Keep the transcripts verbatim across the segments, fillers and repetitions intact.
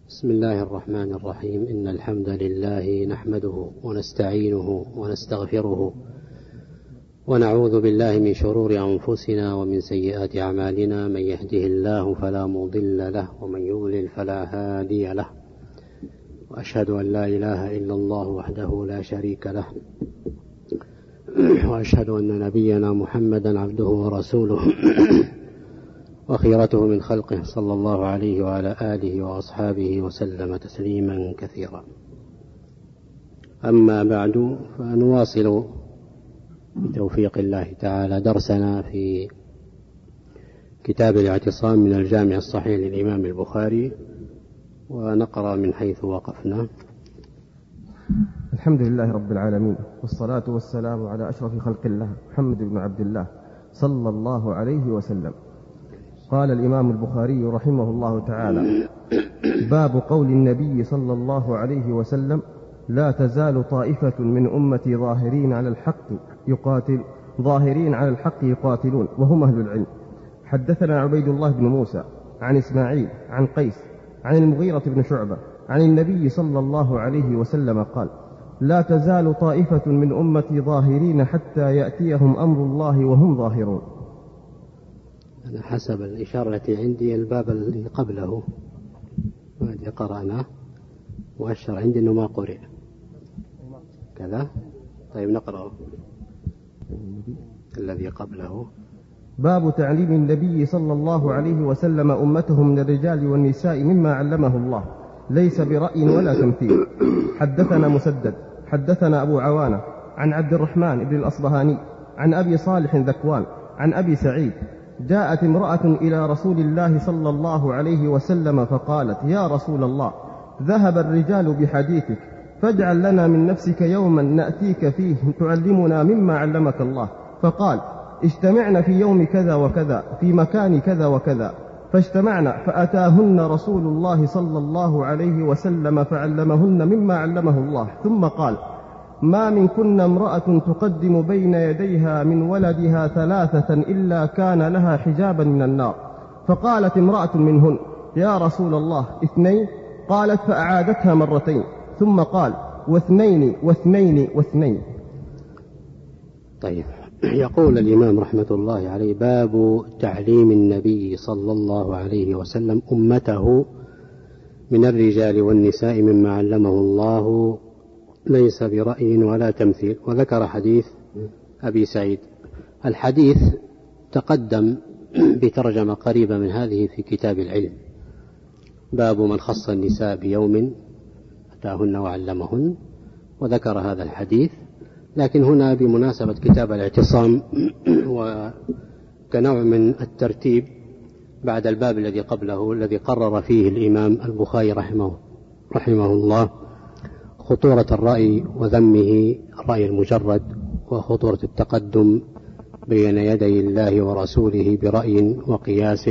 بسم الله الرحمن الرحيم. إن الحمد لله نحمده ونستعينه ونستغفره ونعوذ بالله من شرور أنفسنا ومن سيئات أعمالنا. من يهده الله فلا مضل له ومن يضلل فلا هادي له، وأشهد أن لا إله إلا الله وحده لا شريك له، وأشهد أن نبينا محمدا عبده ورسوله وخيرته من خلقه صلى الله عليه وعلى آله وأصحابه وسلم تسليما كثيرا. أما بعد، فنواصل بتوفيق الله تعالى درسنا في كتاب الاعتصام من الجامع الصحيح للإمام البخاري، ونقرأ من حيث وقفنا. الحمد لله رب العالمين، والصلاة والسلام على أشرف خلق الله محمد بن عبد الله صلى الله عليه وسلم. قال الإمام البخاري رحمه الله تعالى: باب قول النبي صلى الله عليه وسلم: لا تزال طائفة من أمتي ظاهرين على الحق يقاتل ظاهرين على الحق يقاتلون وهم أهل العلم. حدثنا عبيد الله بن موسى عن إسماعيل عن قيس عن المغيرة بن شعبة عن النبي صلى الله عليه وسلم قال: لا تزال طائفة من أمتي ظاهرين حتى يأتيهم أمر الله وهم ظاهرون. أنا حسب الإشارة التي عندي الباب الذي قبله الذي قرأناه مؤشر عندي أنه ما قرئ كذا. طيب نقرأ الذي قبله. باب تعليم النبي صلى الله عليه وسلم أمته من الرجال والنساء مما علمه الله، ليس برأي ولا تمثيل. حدثنا مسدد حدثنا أبو عوانة عن عبد الرحمن بن الأصبهاني عن أبي صالح ذكوان عن أبي سعيد: جاءت امرأة إلى رسول الله صلى الله عليه وسلم فقالت: يا رسول الله، ذهب الرجال بحديثك، فاجعل لنا من نفسك يوما نأتيك فيه تعلمنا مما علمك الله. فقال: اجتمعنا في يوم كذا وكذا في مكان كذا وكذا. فاجتمعنا، فأتاهن رسول الله صلى الله عليه وسلم فعلمهن مما علمه الله، ثم قال: ما منكن امرأة تقدم بين يديها من ولدها ثلاثة إلا كان لها حجابا من النار. فقالت امرأة منهن: يا رسول الله، اثنين؟ قالت: فأعادتها مرتين، ثم قال: واثنين واثنين واثنين. طيب، يقول الإمام رحمة الله عليه: باب تعليم النبي صلى الله عليه وسلم أمته من الرجال والنساء مما علمه الله، ليس برأي ولا تمثيل. وذكر حديث أبي سعيد. الحديث تقدم بترجمة قريبة من هذه في كتاب العلم، باب من خص النساء بيوم أتاهن وعلمهن، وذكر هذا الحديث. لكن هنا بمناسبة كتاب الاعتصام وكنوع من الترتيب بعد الباب الذي قبله الذي قرر فيه الإمام البخاري رحمه, رحمه الله خطورة الرأي وذمه الرأي المجرد، وخطورة التقدم بين يدي الله ورسوله برأي وقياس،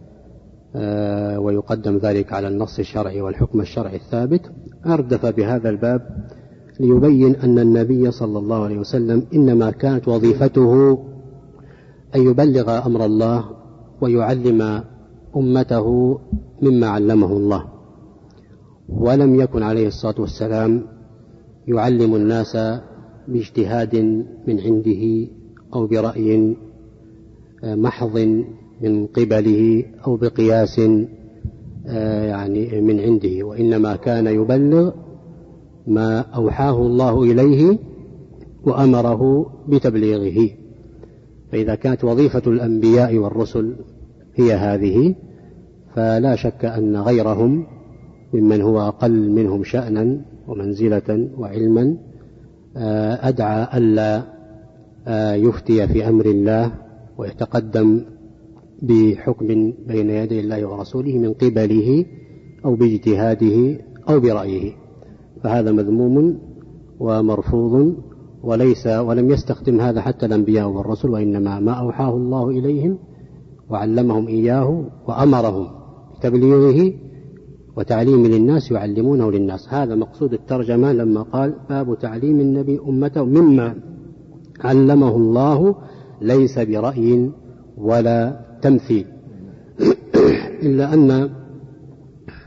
ويقدم ذلك على النص الشرعي والحكم الشرعي الثابت. أردف بهذا الباب ليبين أن النبي صلى الله عليه وسلم إنما كانت وظيفته أن يبلغ أمر الله ويعلم أمته مما علمه الله، ولم يكن عليه الصلاة والسلام يعلم الناس باجتهاد من عنده أو برأي محض من قبله أو بقياس يعني من عنده، وإنما كان يبلغ ما أوحاه الله إليه وأمره بتبليغه. فإذا كانت وظيفة الأنبياء والرسل هي هذه، فلا شك أن غيرهم ممن هو أقل منهم شأنا ومنزلة وعلما أدعى ألا يفتي في أمر الله ويتقدم بحكم بين يدي الله ورسوله من قبله أو باجتهاده أو برأيه، فهذا مذموم ومرفوض، وليس ولم يستخدم هذا حتى الأنبياء والرسل، وإنما ما أوحاه الله إليهم وعلمهم إياه وأمرهم بتبليغه وتعليم للناس يعلمونه للناس. هذا مقصود الترجمة لما قال: باب تعليم النبي أمته مما علمه الله، ليس برأي ولا تمثيل. إلا أن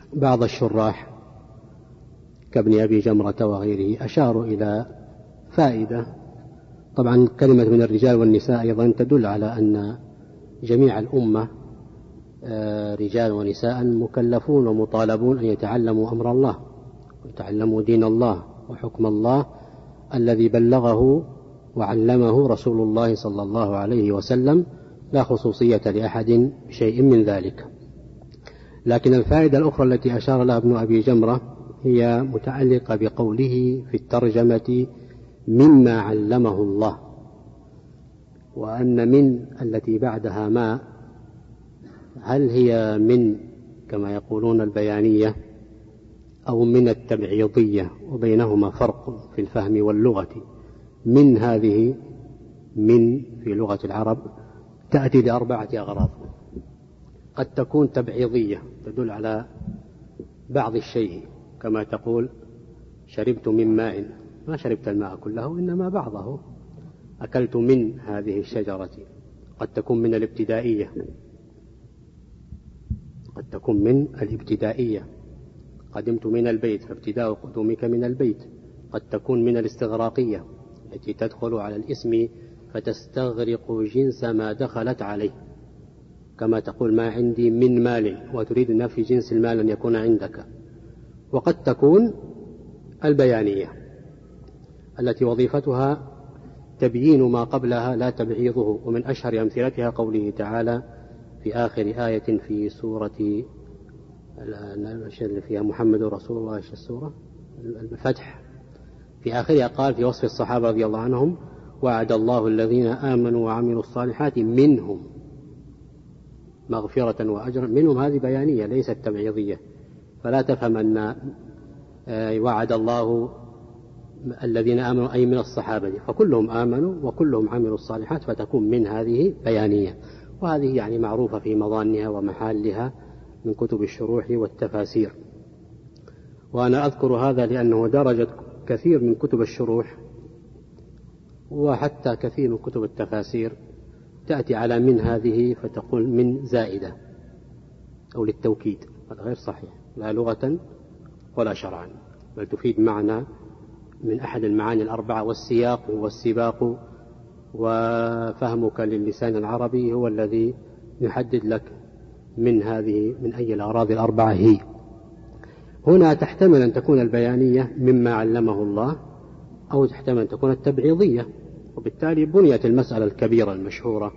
بعض الشراح كابن أبي جمرة وغيره أشاروا إلى فائدة. طبعا كلمة من الرجال والنساء أيضا تدل على أن جميع الأمة رجال ونساء مكلفون ومطالبون أن يتعلموا أمر الله ويتعلموا دين الله وحكم الله الذي بلغه وعلمه رسول الله صلى الله عليه وسلم، لا خصوصية لأحد بشيء من ذلك. لكن الفائدة الأخرى التي أشار لها ابن أبي جمرة هي متعلقة بقوله في الترجمة مما علمه الله، وأن من التي بعدها ما هل هي من كما يقولون البيانية أو من التبعيضية، وبينهما فرق في الفهم واللغة. من هذه من في لغة العرب تأتي لأربعة أغراض. قد تكون تبعيضية تدل على بعض الشيء، كما تقول شربت من ماء، ما شربت الماء كله إنما بعضه، أكلت من هذه الشجرة. قد تكون من الابتدائية، قد تكون من الابتدائية قدمت من البيت فابتداء قدومك من البيت. قد تكون من الاستغراقية التي تدخل على الاسم فتستغرق جنس ما دخلت عليه، كما تقول ما عندي من مال وتريد نفي جنس المال أن يكون عندك. وقد تكون البيانية التي وظيفتها تبيين ما قبلها لا تبعيضه، ومن أشهر أمثلتها قوله تعالى في آخر آية في سورة فيها محمد رسول الله السورة الفتح، في آخرها قال في وصف الصحابة رضي الله عنهم وعد الله الذين آمنوا وعملوا الصالحات منهم مغفرة وأجرا. منهم هذه بيانية ليست تبعيضية، فلا تفهم أن وعد الله الذين آمنوا أي من الصحابة، فكلهم آمنوا وكلهم عملوا الصالحات، فتكون من هذه بيانية. وهذه يعني معروفة في مظانها ومحالها من كتب الشروح والتفاسير. وأنا أذكر هذا لأنه درجت كثير من كتب الشروح وحتى كثير من كتب التفاسير تأتي على من هذه فتقول من زائدة أو للتوكيد، هذا غير صحيح لا لغة ولا شرعا، بل تفيد معنى من أحد المعاني الأربعة. والسياق والسباق وفهمك للسان العربي هو الذي يحدد لك من هذه من أي الأغراض الأربعة هي. هنا تحتمل أن تكون البيانية مما علمه الله، أو تحتمل أن تكون التبعيضية، وبالتالي بنيت المسألة الكبيرة المشهورة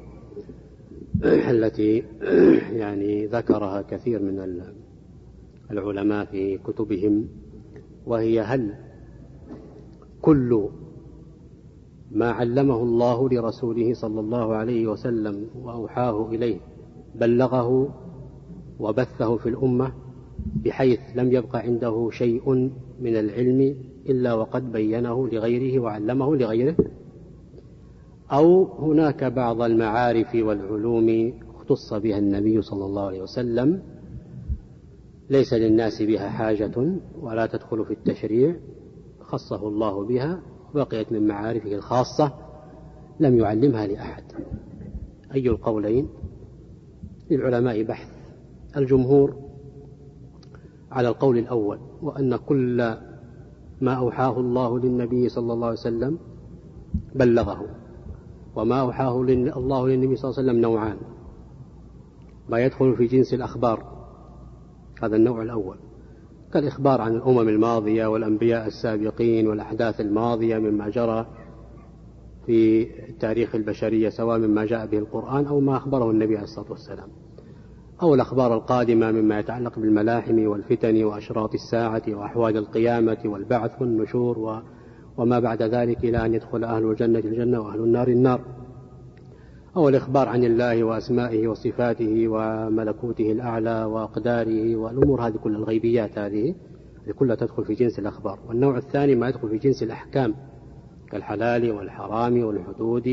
التي يعني ذكرها كثير من العلماء في كتبهم، وهي هل كل ما علمه الله لرسوله صلى الله عليه وسلم وأوحاه إليه بلغه وبثه في الأمة بحيث لم يبق عنده شيء من العلم إلا وقد بينه لغيره وعلمه لغيره، أو هناك بعض المعارف والعلوم اختص بها النبي صلى الله عليه وسلم ليس للناس بها حاجة ولا تدخل في التشريع، خصه الله بها وبقيت من معارفه الخاصة لم يعلمها لأحد. أي القولين للعلماء بحث. الجمهور على القول الأول، وأن كل ما أوحاه الله للنبي صلى الله عليه وسلم بلغه، وما أوحاه الله للنبي صلى الله عليه وسلم نوعان: ما يدخل في جنس الأخبار، هذا النوع الأول، كالإخبار عن الأمم الماضية والأنبياء السابقين والأحداث الماضية مما جرى في تاريخ البشرية، سواء مما جاء به القرآن أو ما أخبره النبي عليه الصلاة والسلام، أو الأخبار القادمة مما يتعلق بالملاحم والفتن وأشراط الساعة وأحوال القيامة والبعث والنشور وما بعد ذلك إلى أن يدخل أهل الجنة الجنة وأهل النار النار، أو الإخبار عن الله وأسمائه وصفاته وملكوته الأعلى وأقداره والأمور هذه كل الغيبيات، هذه كلها تدخل في جنس الأخبار. والنوع الثاني ما يدخل في جنس الأحكام كالحلال والحرام والحدود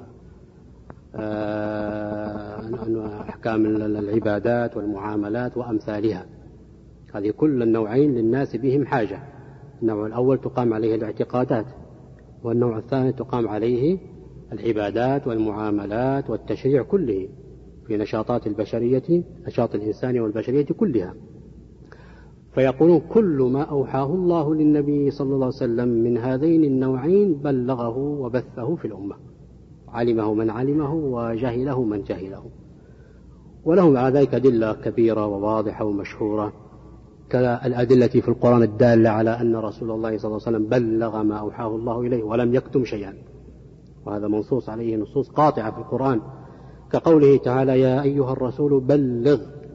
وأحكام العبادات والمعاملات وأمثالها، هذه كل النوعين للناس بهم حاجة. النوع الأول تقام عليه الاعتقادات، والنوع الثاني تقام عليه العبادات والمعاملات والتشريع كله في نشاطات البشرية، نشاط الإنسان والبشرية كلها. فيقولون كل ما أوحاه الله للنبي صلى الله عليه وسلم من هذين النوعين بلغه وبثه في الأمة، علمه من علمه وجهله من جهله. ولهم على ذلك أدلة كبيرة وواضحة ومشهورة، كالأدلة في القرآن الدالة على أن رسول الله صلى الله عليه وسلم بلغ ما أوحاه الله إليه ولم يكتم شيئا، وهذا منصوص عليه نصوص قاطعة في القرآن، كقوله تعالى: يا أيها الرسول بلغ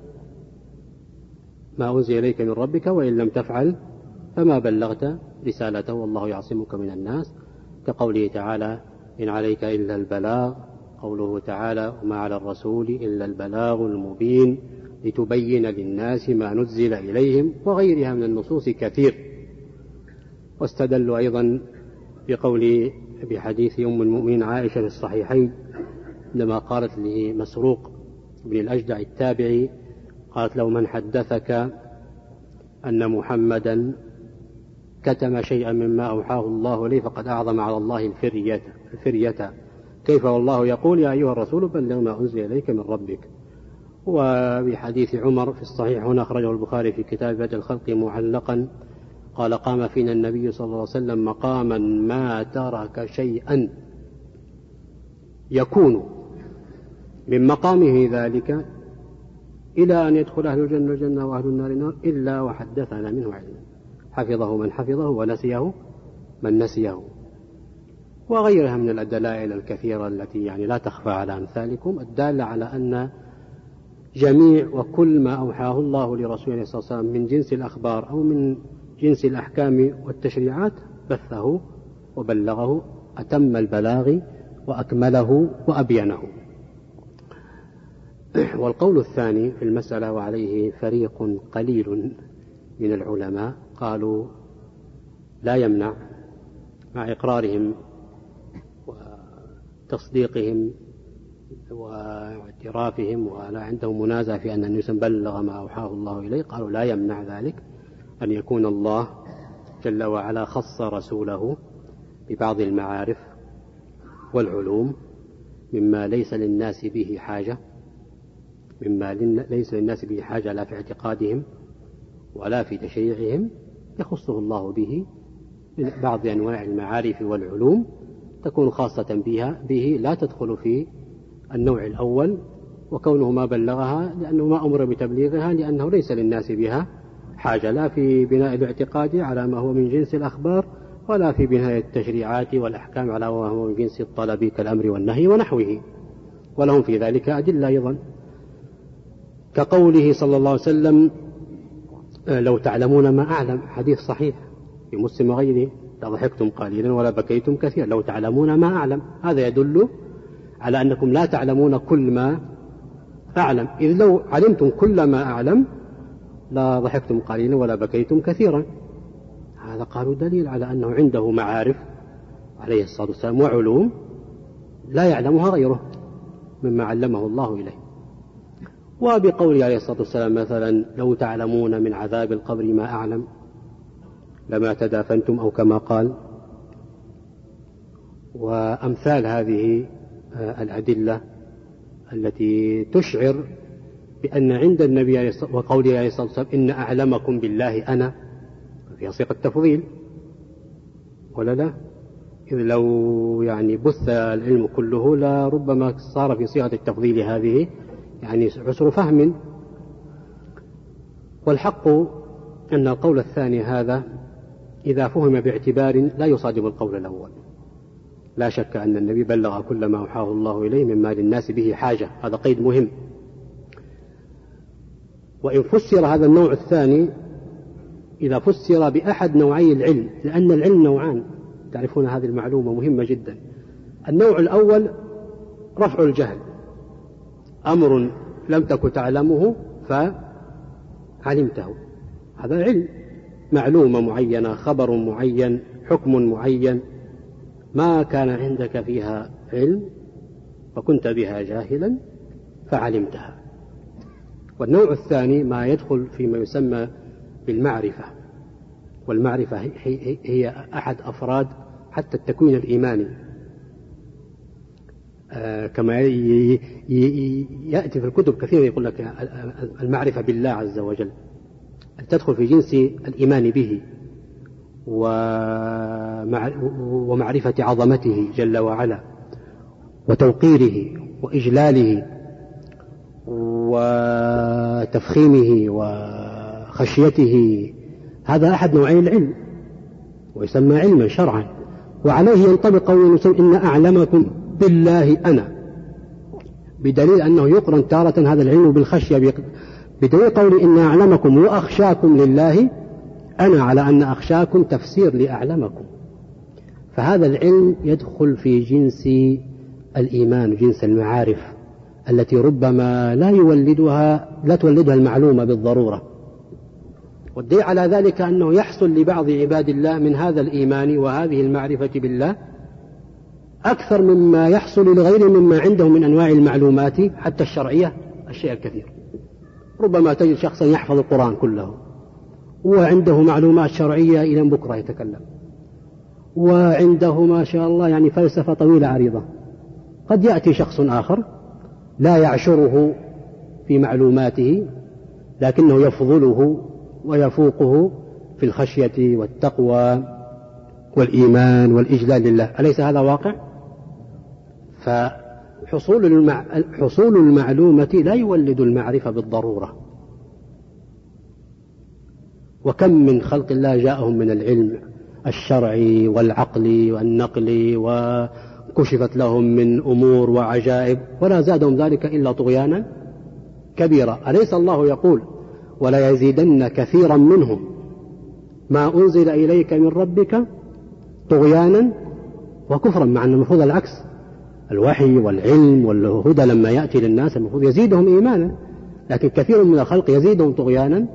ما أنزل إليك من ربك وإن لم تفعل فما بلغت رسالته والله يعصمك من الناس، كقوله تعالى: إن عليك إلا البلاغ، قوله تعالى: وما على الرسول إلا البلاغ المبين لتبين للناس ما نزل إليهم، وغيرها من النصوص كثير. واستدلوا أيضا بقول بحديث أم المؤمنين عائشة في الصحيحين لما قالت لمسروق بن الأجدع التابعي، قالت له: من حدثك أن محمدا كتم شيئا مما أوحاه الله لي فقد أعظم على الله الفرية, الفرية كيف والله يقول يا أيها الرسول بلغ ما أنزل إليك من ربك. وبحديث عمر في الصحيح هنا أخرجه البخاري في كتاب بدء الخلق معلقا، قال: قام فينا النبي صلى الله عليه وسلم مقاما ما ترك شيئا يكون من مقامه ذلك إلى أن يدخل أهل الجنة الجنة وأهل النار النار إلا وحدثنا منه علما، حفظه من حفظه ونسيه من نسيه. وغيرها من الدلائل الكثيرة التي يعني لا تخفى على أمثالكم، الدالة على أن جميع وكل ما أوحاه الله لرسوله صلى الله عليه وسلم من جنس الأخبار أو من جنس الأحكام والتشريعات بثه وبلغه أتم البلاغ وأكمله وأبينه. والقول الثاني في المسألة وعليه فريق قليل من العلماء قالوا لا يمنع مع إقرارهم وتصديقهم واعترافهم ولا عندهم منازع في أن النبي بلغ ما أوحاه الله إليه، قالوا لا يمنع ذلك أن يكون الله جل وعلا خص رسوله ببعض المعارف والعلوم مما ليس للناس به حاجة مما ليس للناس به حاجة لا في اعتقادهم ولا في تشريعهم، يخصه الله به من بعض أنواع المعارف والعلوم تكون خاصة بها به لا تدخل في النوع الأول، وكونه ما بلغها لأنه ما أمر بتبليغها لأنه ليس للناس بها حاجة لا في بناء الاعتقاد على ما هو من جنس الأخبار ولا في بناء التشريعات والأحكام على ما هو من جنس الطلب كالأمر والنهي ونحوه. ولهم في ذلك أدلة أيضا، كقوله صلى الله عليه وسلم: لو تعلمون ما أعلم، حديث صحيح في مسلم وغيره، لضحكتم قليلا ولا بكيتم كثيرا، لو تعلمون ما أعلم. هذا يدل على أنكم لا تعلمون كل ما أعلم، إذ لو علمتم كل ما أعلم لا ضحكتم قليلا ولا بكيتم كثيرا. هذا قالوا دليل على أنه عنده معارف عليه الصلاة والسلام وعلوم لا يعلمها غيره مما علمه الله إليه. وبقوله عليه الصلاة والسلام مثلا: لو تعلمون من عذاب القبر ما أعلم لما تدافنتم، أو كما قال. وأمثال هذه الأدلة التي تشعر بأن عند النبي وقوله عليه الصلاة والسلام: إن أعلمكم بالله أنا، فيها صيغة تفضيل ولا لا؟ إذ لو يعني بث العلم كله لربما صار في صيغة التفضيل هذه يعني عسر فهم. والحق أن القول الثاني هذا إذا فهم باعتبار لا يصادم القول الأول. لا شك أن النبي بلغ كل ما أوحاه الله إليه مما للناس به حاجة، هذا قيد مهم. وإن فسر هذا النوع الثاني إذا فسر بأحد نوعي العلم، لأن العلم نوعان، تعرفون هذه المعلومة مهمة جدا. النوع الأول رفع الجهل، أمر لم تك تعلمه فعلمته، هذا علم، معلومة معينة، خبر معين، حكم معين ما كان عندك فيها علم وكنت بها جاهلا فعلمتها. والنوع الثاني ما يدخل فيما يسمى بالمعرفة، والمعرفة هي أحد أفراد حتى التكوين الإيماني، آه كما يأتي في الكتب كثيرا يقول لك المعرفة بالله عز وجل، تدخل في جنس الإيمان به ومعرفة عظمته جل وعلا وتوقيره وإجلاله وتفخيمه وخشيته. هذا أحد نوعي العلم ويسمى علما شرعا، وعليه ينطبق قول إن أعلمكم بالله أنا، بدليل أنه يقرن تارة هذا العلم بالخشية، بدليل قول إن أعلمكم وأخشاكم لله أنا، على أن أخشاكم تفسير لأعلمكم. فهذا العلم يدخل في جنس الإيمان، جنس المعارف التي ربما لا يولدها لا تولدها المعلومة بالضرورة. والدليل على ذلك أنه يحصل لبعض عباد الله من هذا الإيمان وهذه المعرفة بالله أكثر مما يحصل لغير مما عنده من أنواع المعلومات حتى الشرعية الشيء الكثير. ربما تجد شخصا يحفظ القرآن كله وعنده معلومات شرعية إلى بكرة يتكلم، وعنده ما شاء الله يعني فلسفة طويلة عريضة. قد يأتي شخص آخر لا يعشره في معلوماته لكنه يفضله ويفوقه في الخشية والتقوى والإيمان والإجلال لله. أليس هذا واقع؟ فحصول المع... حصول المعلومة لا يولد المعرفة بالضرورة. وكم من خلق الله جاءهم من العلم الشرعي والعقلي والنقلي وكشفت لهم من أمور وعجائب ولا زادهم ذلك إلا طغيانا كبيرا. أليس الله يقول ولا يزيدن كثيرا منهم ما أنزل إليك من ربك طغيانا وكفرا، مع أن المفروض العكس، الوحي والعلم والهدى لما يأتي للناس المفروض يزيدهم إيمانا، لكن كثير من الخلق يزيدهم طغيانا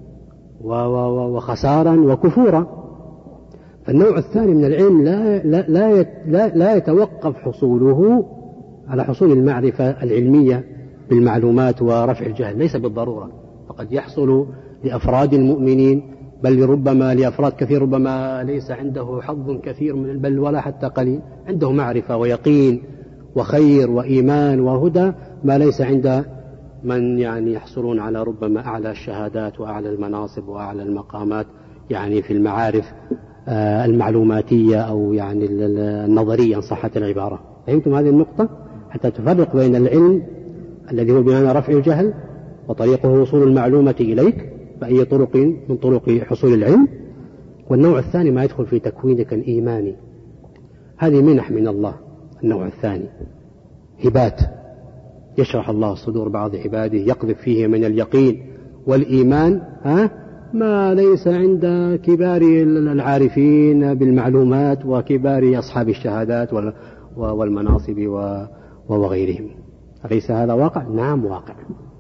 وخسارا وكفورا. فالنوع الثاني من العلم لا, لا, لا, لا, لا يتوقف حصوله على حصول المعرفة العلمية بالمعلومات ورفع الجهل، ليس بالضرورة، فقد يحصل لأفراد المؤمنين بل ربما لأفراد كثير ربما ليس عنده حظ كثير من بل ولا حتى قليل، عنده معرفة ويقين وخير وإيمان وهدى ما ليس عند من يعني يحصلون على ربما أعلى الشهادات وأعلى المناصب وأعلى المقامات يعني في المعارف المعلوماتية أو يعني النظرية إن صحت العبارة. فهمتم هذه النقطة؟ حتى تفرق بين العلم الذي هو بمعنى رفع الجهل وطريقه وصول المعلومة إليك بأي طرق من طرق حصول العلم، والنوع الثاني ما يدخل في تكوينك الإيماني. هذه منح من الله. النوع الثاني هبات يشرح الله صدور بعض عباده، يقذف فيه من اليقين والإيمان ها ما ليس عند كبار العارفين بالمعلومات وكبار أصحاب الشهادات والمناصب وغيرهم. أليس هذا واقع؟ نعم واقع.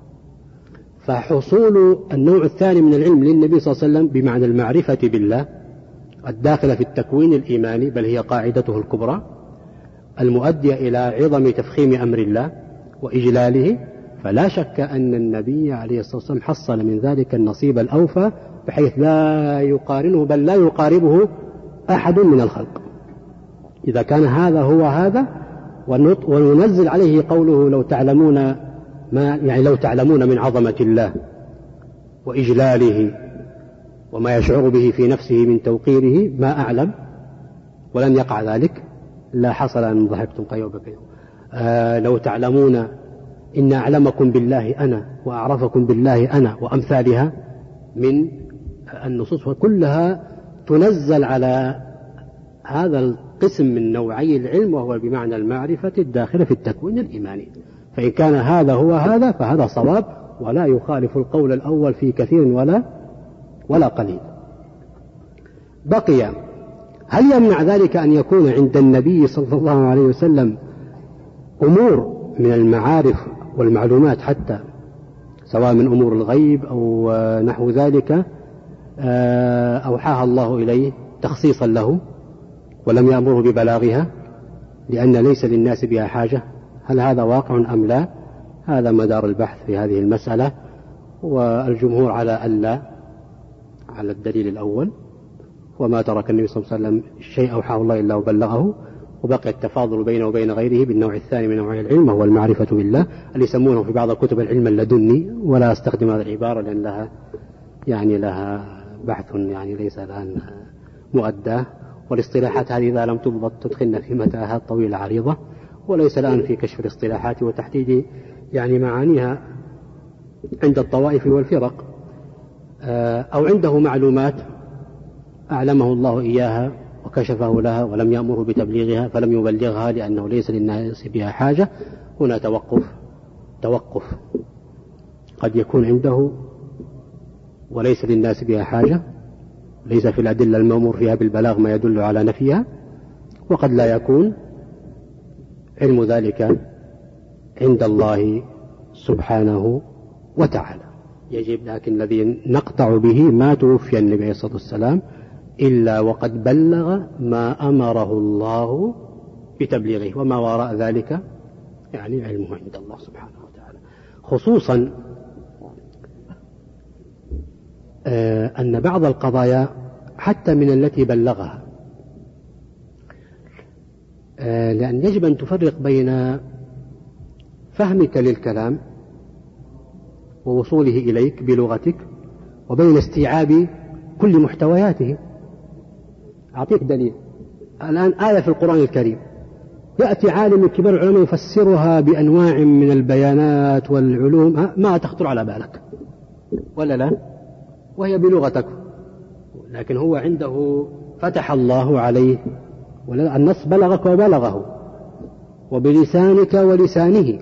فحصول النوع الثاني من العلم للنبي صلى الله عليه وسلم بمعنى المعرفة بالله الداخلة في التكوين الإيماني، بل هي قاعدته الكبرى المؤدية إلى عظم تفخيم أمر الله وإجلاله، فلا شك أن النبي عليه الصلاة والسلام حصل من ذلك النصيب الأوفى بحيث لا يقارنه بل لا يقاربه أحد من الخلق. إذا كان هذا هو هذا، وننزل عليه قوله لو تعلمون ما يعني لو تعلمون من عظمة الله وإجلاله وما يشعر به في نفسه من توقيره ما أعلم، ولن يقع ذلك لا حصل أن ضحكتم قيوبا قيوبا. آه لو تعلمون إن أعلمكم بالله أنا وأعرفكم بالله أنا وأمثالها من النصوص، وكلها تنزل على هذا القسم من نوعي العلم وهو بمعنى المعرفة الداخلة في التكوين الإيماني. فإن كان هذا هو هذا فهذا صواب ولا يخالف القول الأول في كثير ولا ولا قليل. بقي هل يمنع ذلك أن يكون عند النبي صلى الله عليه وسلم أمور من المعارف والمعلومات حتى سواء من أمور الغيب أو نحو ذلك أوحاها الله إليه تخصيصا له ولم يأمره ببلاغها لأن ليس للناس بها حاجة؟ هل هذا واقع أم لا؟ هذا مدار البحث في هذه المسألة، والجمهور على ألا، على الدليل الأول، وما ترك النبي صلى الله عليه وسلم شيء أوحاه الله إلا وبلغه، وبقي التفاضل بينه وبين غيره بالنوع الثاني من نوع العلم وهو المعرفة بالله اللي يسمونه في بعض الكتب العلم اللدني، ولا أستخدم هذه العبارة لأن لها يعني لها بحث يعني ليس الآن مؤداه، والاصطلاحات هذه إذا لم تضبط تدخلنا في متاهات طويلة عريضة، وليس الآن في كشف الاصطلاحات وتحديد يعني معانيها عند الطوائف والفرق، أو عنده معلومات أعلمه الله إياها وكشفه لها ولم يأمره بتبليغها فلم يبلغها لأنه ليس للناس بها حاجة. هنا توقف توقف قد يكون عنده وليس للناس بها حاجة، ليس في الأدلة المأمور فيها بالبلاغ ما يدل على نفيها، وقد لا يكون علم ذلك عند الله سبحانه وتعالى. يجب لكن الذي نقطع به ما توفي النبي عليه الصلاة والسلام إلا وقد بلغ ما أمره الله بتبليغه، وما وراء ذلك يعني علمه عند الله سبحانه وتعالى. خصوصا أن بعض القضايا حتى من التي بلغها، لأن يجب أن تفرق بين فهمك للكلام ووصوله إليك بلغتك وبين استيعاب كل محتوياته. أعطيك دليل الآن، آية في القرآن الكريم يأتي عالم من كبار العلماء يفسرها بأنواع من البيانات والعلوم ما تخطر على بالك ولا لا، وهي بلغتك، لكن هو عنده فتح الله عليه النص بلغك وبلغه وبلسانك ولسانه،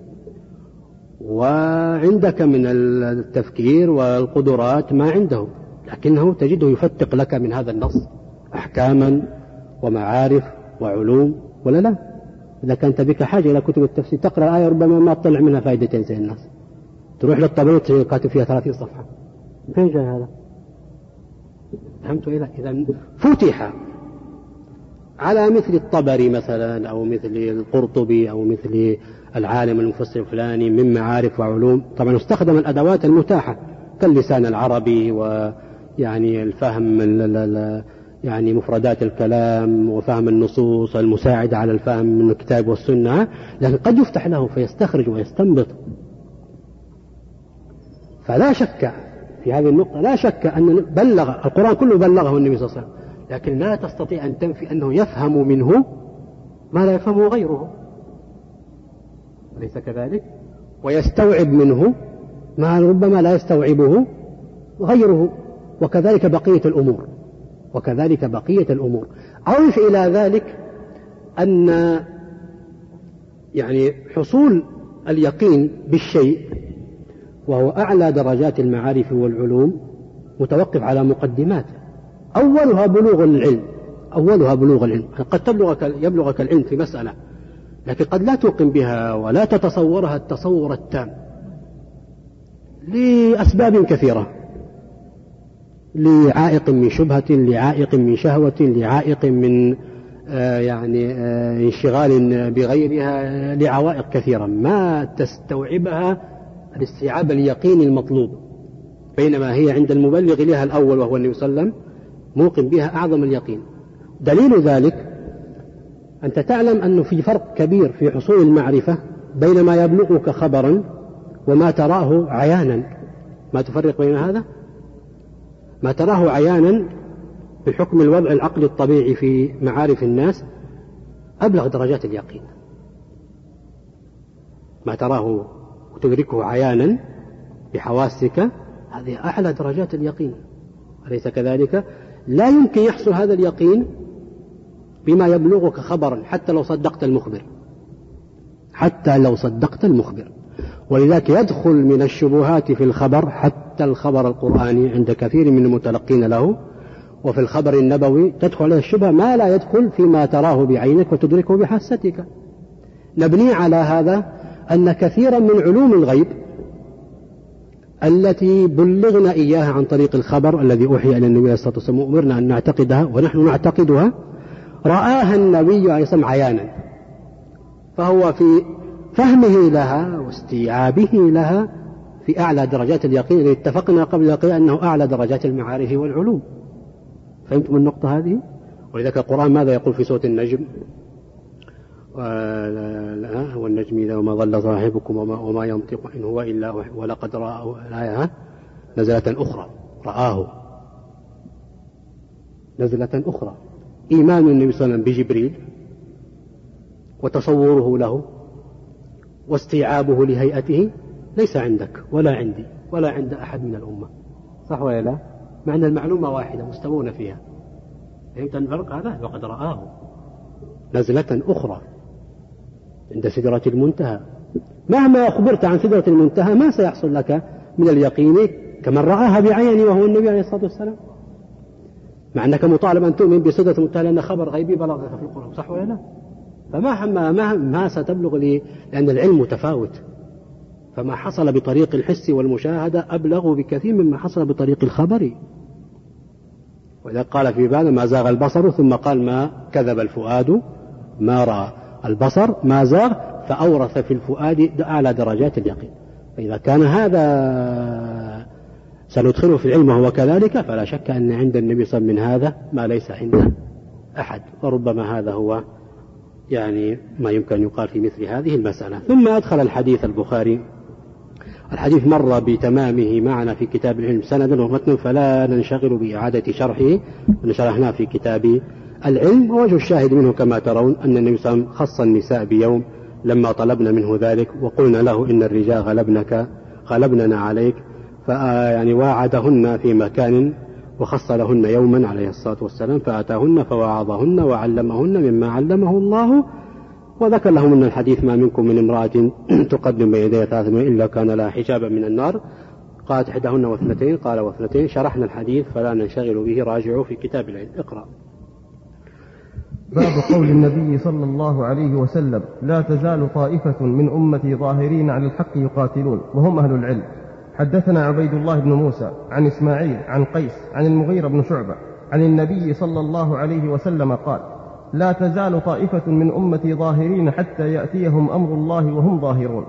وعندك من التفكير والقدرات ما عنده، لكنه تجده يفتق لك من هذا النص أحكاما ومعارف وعلوم ولا لا. إذا كانت بك حاجة إلى كتب التفسير تقرأ الآية ربما ما تطلع منها فائدتين زي الناس، تروح للطبري كاتب فيها ثلاثين صفحة، فين جاء هذا؟ فهمت إلى إذا فتح على مثل الطبري مثلا أو مثل القرطبي أو مثل العالم المفسر الفلاني من معارف وعلوم، طبعا استخدم الأدوات المتاحة كاللسان العربي ويعني الفهم يعني مفردات الكلام وفهم النصوص المساعدة على الفهم من الكتاب والسنة، لكن قد يفتح له فيستخرج ويستنبط. فلا شك في هذه النقطة، لا شك أن بلغ القرآن كله بلغه النبي صلى الله عليه وسلم، لكن لا تستطيع أن تنفي أنه يفهم منه ما لا يفهمه غيره، أليس كذلك؟ ويستوعب منه ما ربما لا يستوعبه غيره، وكذلك بقية الأمور وكذلك بقية الأمور. أضف إلى ذلك أن يعني حصول اليقين بالشيء وهو أعلى درجات المعارف والعلوم متوقف على مقدمات، أولها بلوغ العلم أولها بلوغ العلم قد تبلغك يبلغك العلم في مسألة، لكن قد لا توقن بها ولا تتصورها التصور التام لأسباب كثيرة، لعائق من شبهة، لعائق من شهوة، لعائق من آه يعني آه انشغال بغيرها، لعوائق كثيرة ما تستوعبها الاستيعاب اليقين المطلوب، بينما هي عند المبلغ لها الأول وهو النبي صلى الله عليه وسلم موقن بها أعظم اليقين. دليل ذلك أنت تعلم أنه في فرق كبير في حصول المعرفة بين ما يبلغك خبرا وما تراه عيانا. ما تفرق بين هذا؟ ما تراه عيانا بحكم الوضع العقلي الطبيعي في معارف الناس أبلغ درجات اليقين، ما تراه وتدركه عيانا بحواسك هذه أعلى درجات اليقين، أليس كذلك؟ لا يمكن يحصل هذا اليقين بما يبلغك خبرا حتى لو صدقت المخبر حتى لو صدقت المخبر ولذلك يدخل من الشبهات في الخبر حتى الخبر القرآني عند كثير من المتلقين له، وفي الخبر النبوي تدخل عليه الشبهة ما لا يدخل فيما تراه بعينك وتدركه بحاستك. نبني على هذا أن كثيرا من علوم الغيب التي بلغنا إياها عن طريق الخبر الذي أوحي إلى النبي عليه الصلاة والسلام وأمرنا أن نعتقدها ونحن نعتقدها رآها النبي عليه الصلاة والسلام عيانا، فهو في فهمه لها واستيعابه لها في أعلى درجات اليقين الذي اتفقنا قبل اليقين أنه أعلى درجات المعارف والعلوم. فهمتم النقطة هذه؟ ولذلك القرآن ماذا يقول في سورة النجم؟ والنجم إذا وما ضل صاحبكم وما, وما ينطق إن هو إلا ولقد رأى الآية نزلة أخرى رآه نزلة أخرى. إيمان النبي صلى الله عليه وسلم بجبريل وتصوره له واستيعابه لهيئته ليس عندك ولا عندي ولا عند أحد من الأمة، صح ولا لا؟ مع أن المعلومة واحدة مستوون فيها. فهمت الفرق هذا؟ وقد رآه نزلة أخرى عند سدرة المنتهى. مهما أخبرت عن سدرة المنتهى ما سيحصل لك من اليقين كمن رآها بعينه وهو النبي عليه الصلاة والسلام، مع أنك مطالب أن تؤمن بسدرة المنتهى لأن خبر غيبي بلغك في القرآن، صح ولا لا؟ فما ما ما, ما ستبلغ لي، لأن العلم متفاوت، فما حصل بطريق الحس والمشاهدة أبلغ بكثير مما حصل بطريق الخبر. وإذا قال في بعض ما زاغ البصر ثم قال ما كذب الفؤاد ما رأى. البصر ما زاغ فأورث في الفؤاد أعلى درجات اليقين. فإذا كان هذا سندخله في العلم وهو كذلك فلا شك أن عند النبي صلى الله عليه وسلم من هذا ما ليس عند أحد، وربما هذا هو يعني ما يمكن أن يقال في مثل هذه المسألة. ثم أدخل الحديث البخاري، الحديث مر بتمامه معنا في كتاب العلم سندا ومتنا فلا ننشغل بإعادة شرحه، شرحناه في كتاب العلم. ووجه الشاهد منه كما ترون أن النبي صلى الله عليه وسلم خص النساء بيوم لما طلبنا منه ذلك وقلنا له إن الرجال غلبنك غلبننا عليك، فيعني واعدهن في مكان وخص لهن يوما عليه الصلاة والسلام فأتاهن فوعظهن وعلمهن مما علمه الله، وذكر لهم من الحديث ما منكم من امرأة تقدم بين يدي ثلاث إلا كان لها حجابا من النار، قالت إحداهن واثنتين قال واثنتين. شرحنا الحديث فلا ننشغل به، راجعوا في كتاب العلم. اقرأ. باب قول النبي صلى الله عليه وسلم لا تزال طائفة من أمتي ظاهرين على الحق يقاتلون وهم أهل العلم. حدثنا عبيد الله بن موسى عن إسماعيل عن قيس عن المغيرة بن شعبة عن النبي صلى الله عليه وسلم قال لا تزال طائفة من أمتي ظاهرين حتى يأتيهم أمر الله وهم ظاهرون.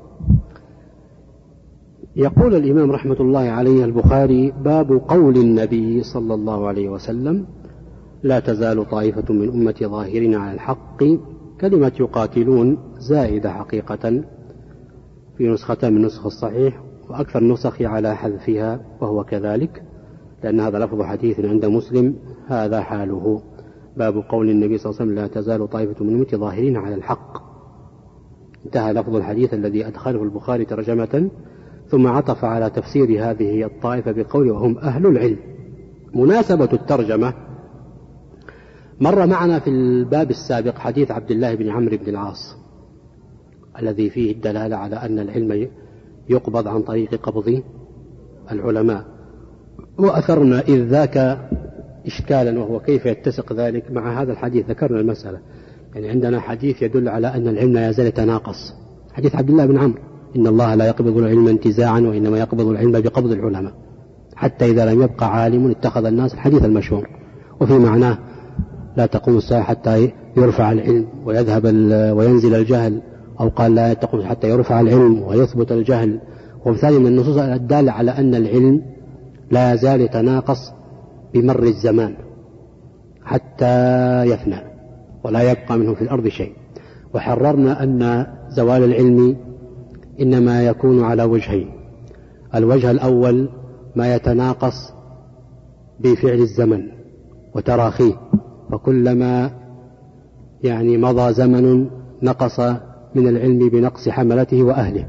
يقول الإمام رحمة الله عليه البخاري باب قول النبي صلى الله عليه وسلم لا تزال طائفة من أمتي ظاهرين على الحق. كلمة يقاتلون زائدة حقيقة في نسخة من نسخ الصحيح، وأكثر النسخ على حذفها وهو كذلك، لأن هذا لفظ حديث عند مسلم هذا حاله. باب قول النبي صلى الله عليه وسلم لا تزال طائفة من أمتي ظاهرين على الحق. انتهى لفظ الحديث الذي أدخله البخاري ترجمة، ثم عطف على تفسير هذه الطائفة بقوله وهم أهل العلم. مناسبة الترجمة مر معنا في الباب السابق حديث عبد الله بن عمرو بن العاص الذي فيه الدلالة على أن العلم يقبض عن طريق قبض العلماء، وأثرنا إذ ذاك إشكالا وهو كيف يتسق ذلك مع هذا الحديث. ذكرنا المسألة، يعني عندنا حديث يدل على أن العلم لا يزال يتناقص، حديث عبد الله بن عمرو إن الله لا يقبض العلم انتزاعا وإنما يقبض العلم بقبض العلماء حتى إذا لم يبقى عالم اتخذ الناس، الحديث المشهور. وفي معناه لا تقوم الساعة حتى يرفع العلم ويذهب وينزل الجهل، أو قال لا تقوم حتى يرفع العلم ويثبت الجهل. ومثال من النصوص الدالة على أن العلم لا يزال يتناقص بمر الزمان حتى يفنى ولا يبقى منه في الأرض شيء. وحررنا أن زوال العلم إنما يكون على وجهين، الوجه الأول ما يتناقص بفعل الزمن وتراخيه، وكلما يعني مضى زمن نقص من العلم بنقص حملته وأهله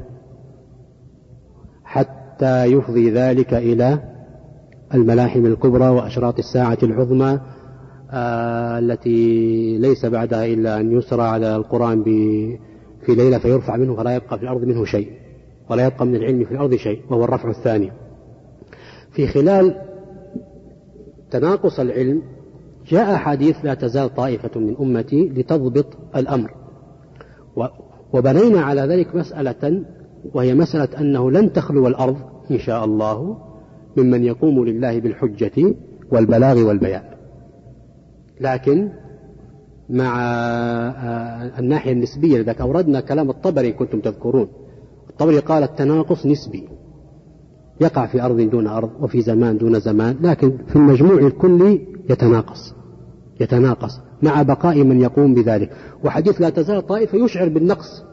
حتى يفضي ذلك إلى الملاحم الكبرى وأشراط الساعة العظمى آه التي ليس بعدها إلا أن يسرى على القرآن في ليلة فيرفع منه فلا يبقى في الأرض منه شيء ولا يبقى من العلم في الأرض شيء، وهو الرفع الثاني. في خلال تناقص العلم جاء حديث لا تزال طائفة من أمتي لتضبط الأمر، وبنينا على ذلك مسألة، وهي مسألة أنه لن تخلو الأرض إن شاء الله ممن يقوم لله بالحجة والبلاغ والبيان، لكن مع الناحية النسبية. لذلك أوردنا كلام الطبري كنتم تذكرون، الطبري قال التناقص نسبي، يقع في أرض دون أرض وفي زمان دون زمان، لكن في المجموع الكلي يتناقص يتناقص مع بقاء من يقوم بذلك. وحديث لا تزال طائفة يشعر بالنقص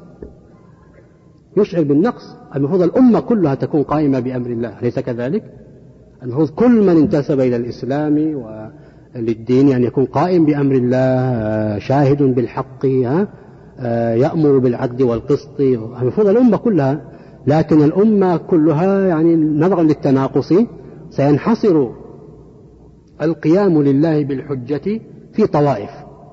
يشعر بالنقص المفروض الأمة كلها تكون قائمة بأمر الله، ليس كذلك؟ المفروض كل من انتسب إلى الإسلام وللدين أن يكون قائم بأمر الله، شاهد بالحق، يأمر بالعدل والقسط، المفروض الأمة كلها. لكن الأمة كلها يعني نظرا للتناقص سينحصر القيام لله بالحجة في طوائف،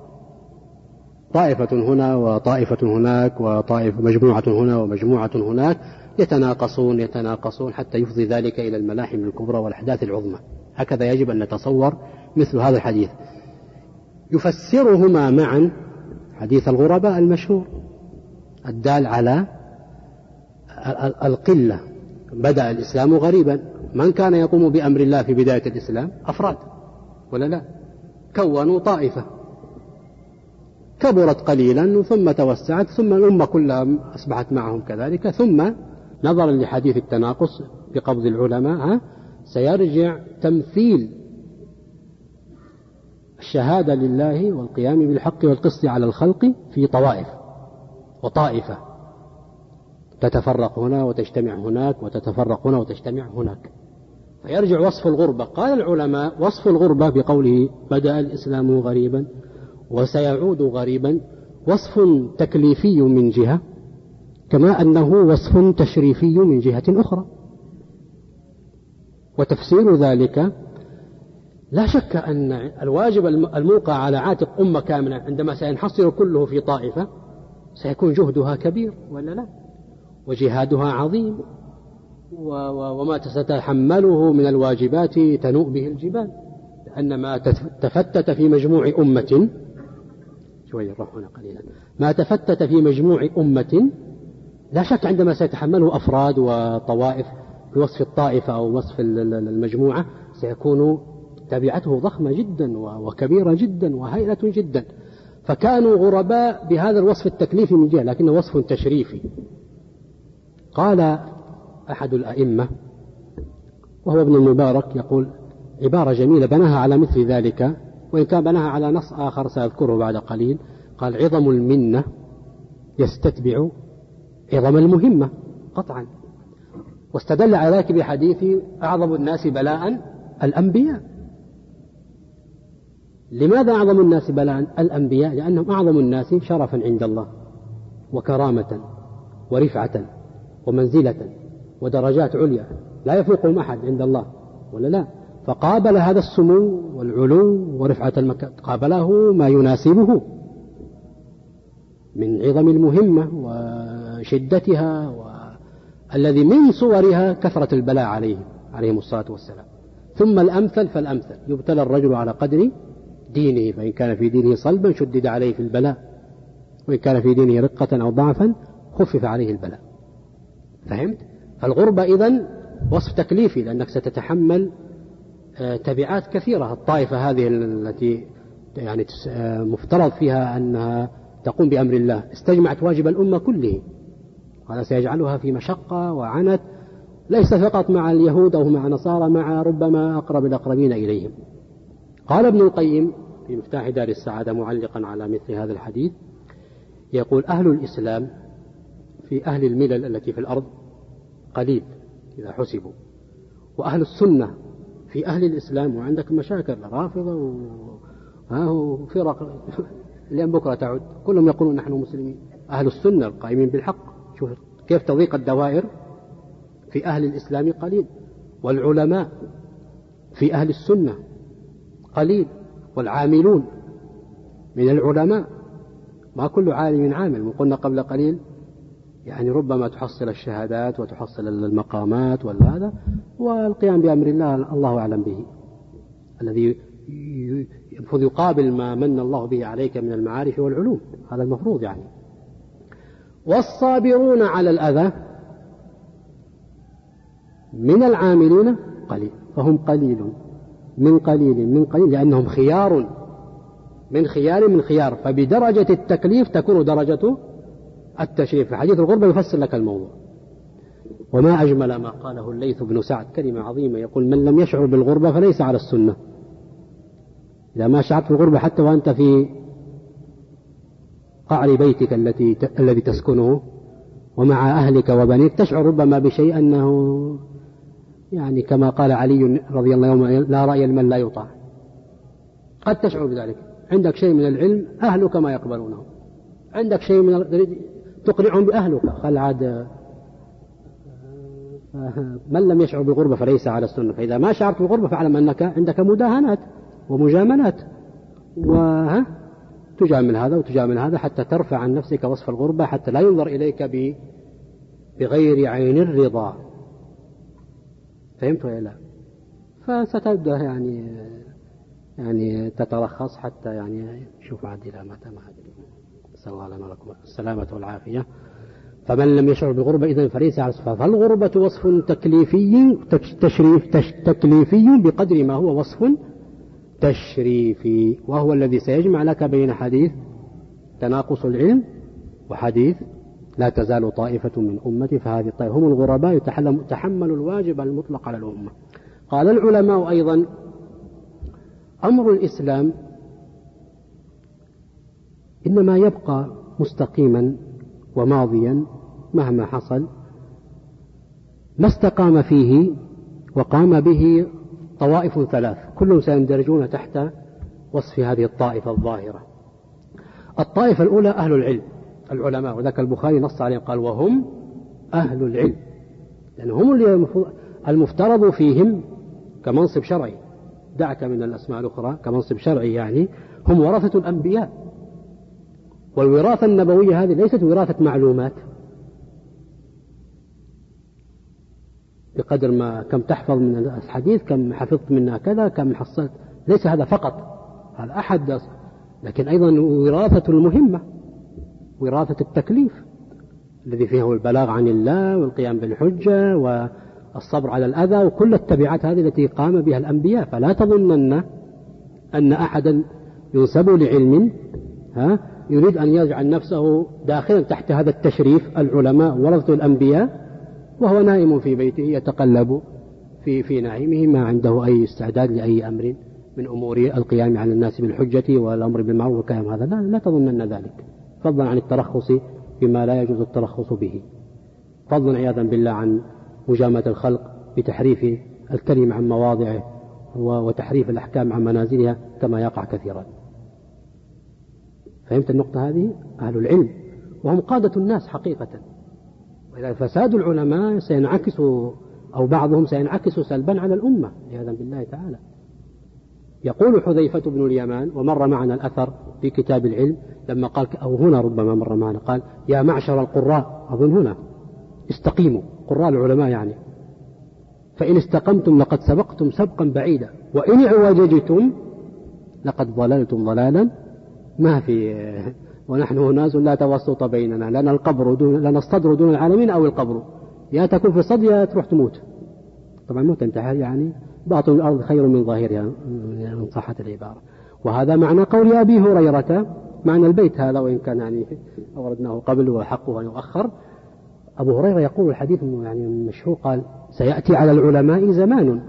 طائفة هنا وطائفة هناك وطائفة مجموعة هنا ومجموعة هناك، يتناقصون يتناقصون حتى يفضي ذلك إلى الملاحم الكبرى والأحداث العظمى. هكذا يجب أن نتصور مثل هذا الحديث. يفسرهما معا حديث الغرباء المشهور الدال على القلة. بدأ الإسلام غريبا، من كان يقوم بأمر الله في بداية الإسلام؟ أفراد ولا لا؟ كونوا طائفة كبرت قليلا ثم توسعت، ثم الأمة كلها أصبحت معهم كذلك. ثم نظرا لحديث التناقص بقبض العلماء سيرجع تمثيل الشهادة لله والقيام بالحق والقسط على الخلق في طوائف وطائفة، تتفرق هنا وتجتمع هناك وتتفرق هنا وتجتمع هناك، فيرجع وصف الغربة. قال العلماء وصف الغربة بقوله بدأ الإسلام غريبا وسيعود غريبا وصف تكليفي من جهة، كما أنه وصف تشريفي من جهة أخرى. وتفسير ذلك لا شك أن الواجب الموقع على عاتق أمة كاملة عندما سينحصر كله في طائفة سيكون جهدها كبير ولا لا، وجهادها عظيم، وما ستتحمله من الواجبات تنوء به الجبال، لأن ما تفتت في مجموع أمة شوية رحنا قليلا ما تفتت في مجموع أمة لا شك عندما سيتحمله أفراد وطوائف في وصف الطائفة أو وصف المجموعة سيكون تبعته ضخمة جدا وكبيرة جدا وهائلة جدا. فكانوا غرباء بهذا الوصف التكليفي من جهة، لكنه وصف تشريفي. قال أحد الأئمة وهو ابن المبارك يقول عبارة جميلة بناها على مثل ذلك، وإن كان بناها على نص آخر سأذكره بعد قليل. قال عظم المنة يستتبع عظم المهمة قطعا، واستدل على ذلك بحديث أعظم الناس بلاء الأنبياء. لماذا أعظم الناس بلاء الأنبياء؟ لأنهم أعظم الناس شرفا عند الله وكرامة ورفعة ومنزلة ودرجات عليا لا يفوقهم أحد عند الله ولا لا. فقابل هذا السمو والعلو ورفعة المكان قابله ما يناسبه من عظم المهمة وشدتها، والذي من صورها كثرة البلاء عليهم عليهم الصلاة والسلام. ثم الأمثل فالأمثل، يبتلى الرجل على قدر دينه، فإن كان في دينه صلبا شدد عليه في البلاء، وإن كان في دينه رقة أو ضعفا خفف عليه البلاء. فهمت؟ فالغربة إذن وصف تكليفي، لأنك ستتحمل تبعات كثيرة. الطائفة هذه التي يعني مفترض فيها أنها تقوم بأمر الله استجمعت واجب الأمة كله، هذا سيجعلها في مشقة وعنت، ليس فقط مع اليهود أو مع نصارى، مع ربما أقرب الأقربين إليهم. قال ابن القيم في مفتاح دار السعادة معلقا على مثل هذا الحديث يقول أهل الإسلام في أهل الملل التي في الأرض قليل إذا حسبوا، وأهل السنة في أهل الإسلام، وعندك مشاكل رافضة وفرق لين بكرة تعود كلهم يقولون نحن مسلمين. أهل السنة القائمين بالحق، شوف كيف تضيق الدوائر. في أهل الإسلام قليل، والعلماء في أهل السنة قليل، والعاملون من العلماء ما كل عالم عامل. وقلنا قبل قليل يعني ربما تحصل الشهادات وتحصل المقامات والهذا، والقيام بأمر الله الله أعلم به، الذي المفروض يقابل ما من الله به عليك من المعارف والعلوم، هذا المفروض يعني. والصابرون على الأذى من العاملين قليل، فهم قليل من قليل من قليل، لأنهم خيار من خيار من خيار، فبدرجة التكليف تكون درجة التشريف. حديث الغربة يفسر لك الموضوع. وما أجمل ما قاله الليث بن سعد، كلمة عظيمة، يقول من لم يشعر بالغربة فليس على السنة. إذا ما شعرت بالغربة حتى وأنت في قعر بيتك التي الذي تسكنه ومع أهلك وبنيك، تشعر ربما بشيء أنه يعني كما قال علي رضي الله عنه لا رأي لمن لا يطاع. قد تشعر بذلك، عندك شيء من العلم أهلك ما يقبلونه، عندك شيء من تقنعهم بأهلك، قال عاد من لم يشعر بالغربة فليس على السنة. فإذا ما شعرت بالغربة فاعلم أنك عندك مداهنات ومجاملات، وتجامل هذا وتجامل هذا حتى ترفع عن نفسك وصف الغربة، حتى لا ينظر إليك بغير عين الرضا. فهمت ولا لا؟ فستبدأ يعني يعني تترخص حتى يعني شوف عاد إلى متى ما أدري. نسأل الله لنا ولكم السلامة والعافية. فمن لم يشعر بالغربة إذن فليس على الصفة. فالغربة وصف تكليفي تشريف تكليفي بقدر ما هو وصف تشريفي، وهو الذي سيجمع لك بين حديث تناقص العلم وحديث لا تزال طائفة من أمتي فهذه الطائفة هم الغرباء يتحملوا الواجب المطلق على الأمة. قال العلماء أيضا أمر الإسلام إنما يبقى مستقيما وماضيا مهما حصل ما استقام فيه وقام به طوائف ثلاث كلهم سيندرجون تحت وصف هذه الطائفة الظاهرة. الطائفة الأولى أهل العلم العلماء، وذاك البخاري نص عليهم قال وهم أهل العلم، لأن هم اللي المفترض فيهم كمنصب شرعي، دعك من الأسماء الأخرى كمنصب شرعي، يعني هم ورثة الأنبياء. والوراثة النبوية هذه ليست وراثة معلومات بقدر ما كم تحفظ من الحديث، كم حفظت منها كذا، كم حصلت، ليس هذا فقط، هذا أحد، لكن أيضا وراثة المهمة، وراثة التكليف الذي فيه البلاغ عن الله والقيام بالحجة والصبر على الأذى وكل التبعات هذه التي قام بها الأنبياء. فلا تظنن أن أحدا ينسب لعلم ها يريد أن يجعل نفسه داخلا تحت هذا التشريف، العلماء ورثة الأنبياء، وهو نائم في بيته يتقلب في في نعيمه ما عنده أي استعداد لأي أمر من أمور القيام على الناس بالحجة والأمر بالمعروف والكلام هذا. لا, لا تظنن ذلك، فضلا عن الترخص بما لا يجوز الترخص به، فضلا عياذا بالله عن مجاملة الخلق بتحريف الكلمة عن مواضعه وتحريف الأحكام عن منازلها كما يقع كثيرا. فهمت النقطة هذه؟ أهل العلم وهم قادة الناس حقيقة، وإذا فساد العلماء سينعكس أو بعضهم سينعكس سلبا على الأمة عياذا بالله تعالى. يقول حذيفة بن اليمان ومر معنا الأثر في كتاب العلم لما قال، أو هنا ربما مر معنا، قال يا معشر القراء، أظن هنا، استقيموا، قراء العلماء يعني، فإن استقمتم لقد سبقتم سبقا بعيدا، وإن اعوججتم لقد ضللتم ضلالا ما في، ونحن ناس لا توسط بيننا، لنا القبر دون لنا الصدر دون العالمين أو القبر، يا تكون في الصدر يا تروح تموت. طبعا موت انتهى، يعني باطن الأرض خير من ظاهرها إن صحت العبارة. وهذا معنى قول أبي هريرة، معنى البيت هذا، وإن كان يعني أوردناه قبل وحقه أن يؤخر. أبو هريرة يقول الحديث يعني مشهور، قال سيأتي على العلماء زمان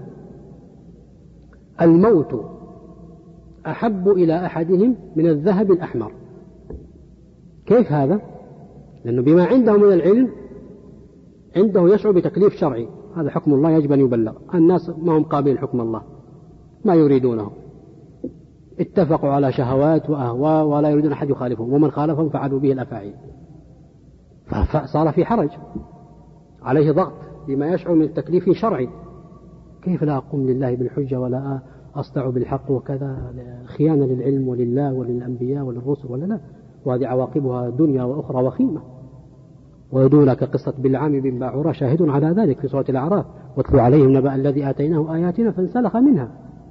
الموت أحب إلى أحدهم من الذهب الأحمر. كيف هذا؟ لأنه بما عنده من العلم عنده يشعر بتكليف شرعي، هذا حكم الله يجب أن يبلغ، الناس ما هم قابلين حكم الله، ما يريدونه، اتفقوا على شهوات وأهواء ولا يريدون أحد يخالفهم، ومن خالفهم فعلوا به الأفاعيل، فصار في حرج عليه ضغط بما يشعر من تكليف شرعي. كيف لا أقوم لله بالحجة ولا أصدع بالحق وكذا، خيانة للعلم ولله وللأنبياء وللرسل ولا لا؟ وهذه عواقبها دنيا وأخرى وخيمة. ويدونك قصة بلعام بن باعورة شاهد على ذلك في سورة الأعراف، واتلو عليهم نبأ الذي آتيناه آياتنا فانسلخ منها.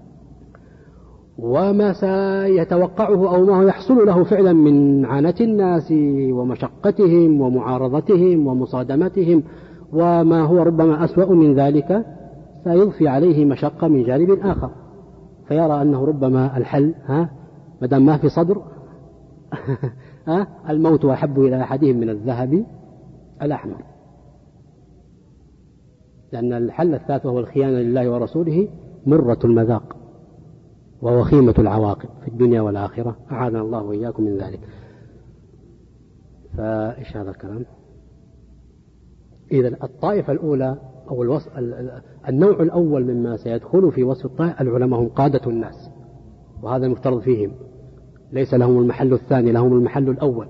وما سيتوقعه أو ما يحصل له فعلا من عانة الناس ومشقتهم ومعارضتهم ومصادمتهم، وما هو ربما أسوأ من ذلك، سيضفي عليه مشقة من جانب آخر، فيرى أنه ربما الحل ها مدام ما في صدر ها الموت أحب إلى أحدهم من الذهب الأحمر، لأن الحل الثالث وهو الخيانة لله ورسوله مرة المذاق ووخيمة العواقب في الدنيا والآخرة، أعاذنا الله وإياكم من ذلك. فإيش هذا الكلام؟ إذن الطائفة الأولى أو الوصف النوع الأول مما سيدخل في وصف الطائفة العلماء هم قادة الناس، وهذا المفترض فيهم، ليس لهم المحل الثاني، لهم المحل الأول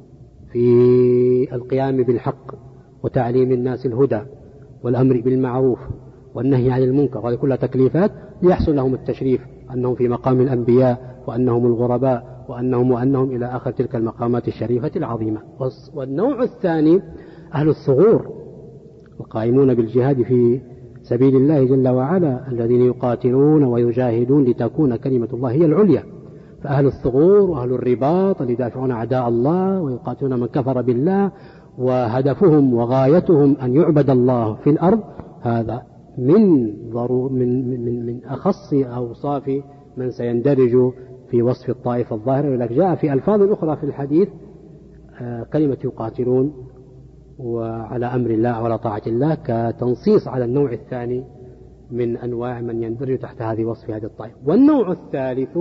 في القيام بالحق وتعليم الناس الهدى والأمر بالمعروف والنهي عن المنكر. هذه كلها تكليفات ليحصل لهم التشريف أنهم في مقام الأنبياء وأنهم الغرباء وأنهم وأنهم إلى آخر تلك المقامات الشريفة العظيمة. والنوع الثاني أهل الثغور القائمون بالجهاد في سبيل الله جل وعلا، الذين يقاتلون ويجاهدون لتكون كلمة الله هي العليا. فأهل الثغور وأهل الرباط اللي يدافعون أعداء الله ويقاتلون من كفر بالله وهدفهم وغايتهم أن يعبد الله في الأرض، هذا من ضرو من من من أخص أوصاف من سيندرج في وصف الطائفة الظاهرة. ولكن جاء في ألفاظ أخرى في الحديث كلمة يقاتلون وعلى أمر الله وعلى طاعة الله، كتنصيص على النوع الثاني من أنواع من يندرج تحت هذه وصف هذه الطائفة. والنوع الثالث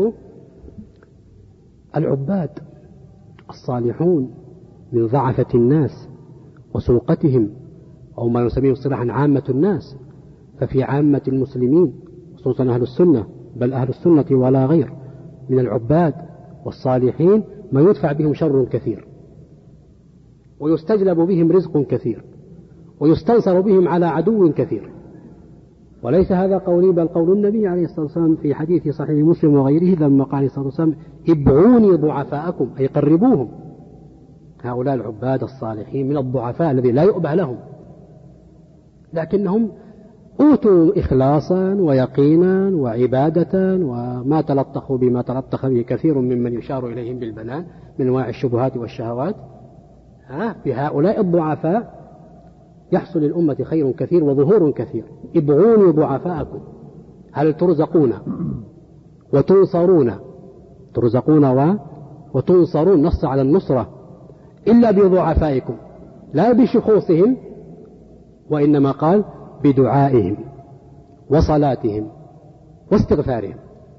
العباد الصالحون من ضعفة الناس وسوقتهم، أو ما يسميه اصطلاحا عامة الناس. ففي عامة المسلمين خصوصا أهل السنة، بل أهل السنة ولا غير، من العباد والصالحين ما يدفع بهم شر كثير، ويستجلب بهم رزق كثير، ويستنصر بهم على عدو كثير. وليس هذا قولي بل قول النبي عليه الصلاة والسلام في حديث صحيح مسلم وغيره لما قال عليه الصلاة والسلام ابعوني ضعفاءكم، أي قربوهم. هؤلاء العباد الصالحين من الضعفاء الذي لا يؤبه لهم، لكنهم أوتوا إخلاصا ويقينا وعبادة، وما تلطخوا بما تلطخ به كثير ممن يشار إليهم بالبنان من أنواع الشبهات والشهوات. ها بهؤلاء الضعفاء يحصل للأمة خير كثير وظهور كثير. ابعوني ضعفاءكم، هل ترزقون وتنصرون، ترزقون و... وتنصرون، نص على النصرة، إلا بضعفائكم، لا بشخوصهم، وإنما قال بدعائهم وصلاتهم واستغفارهم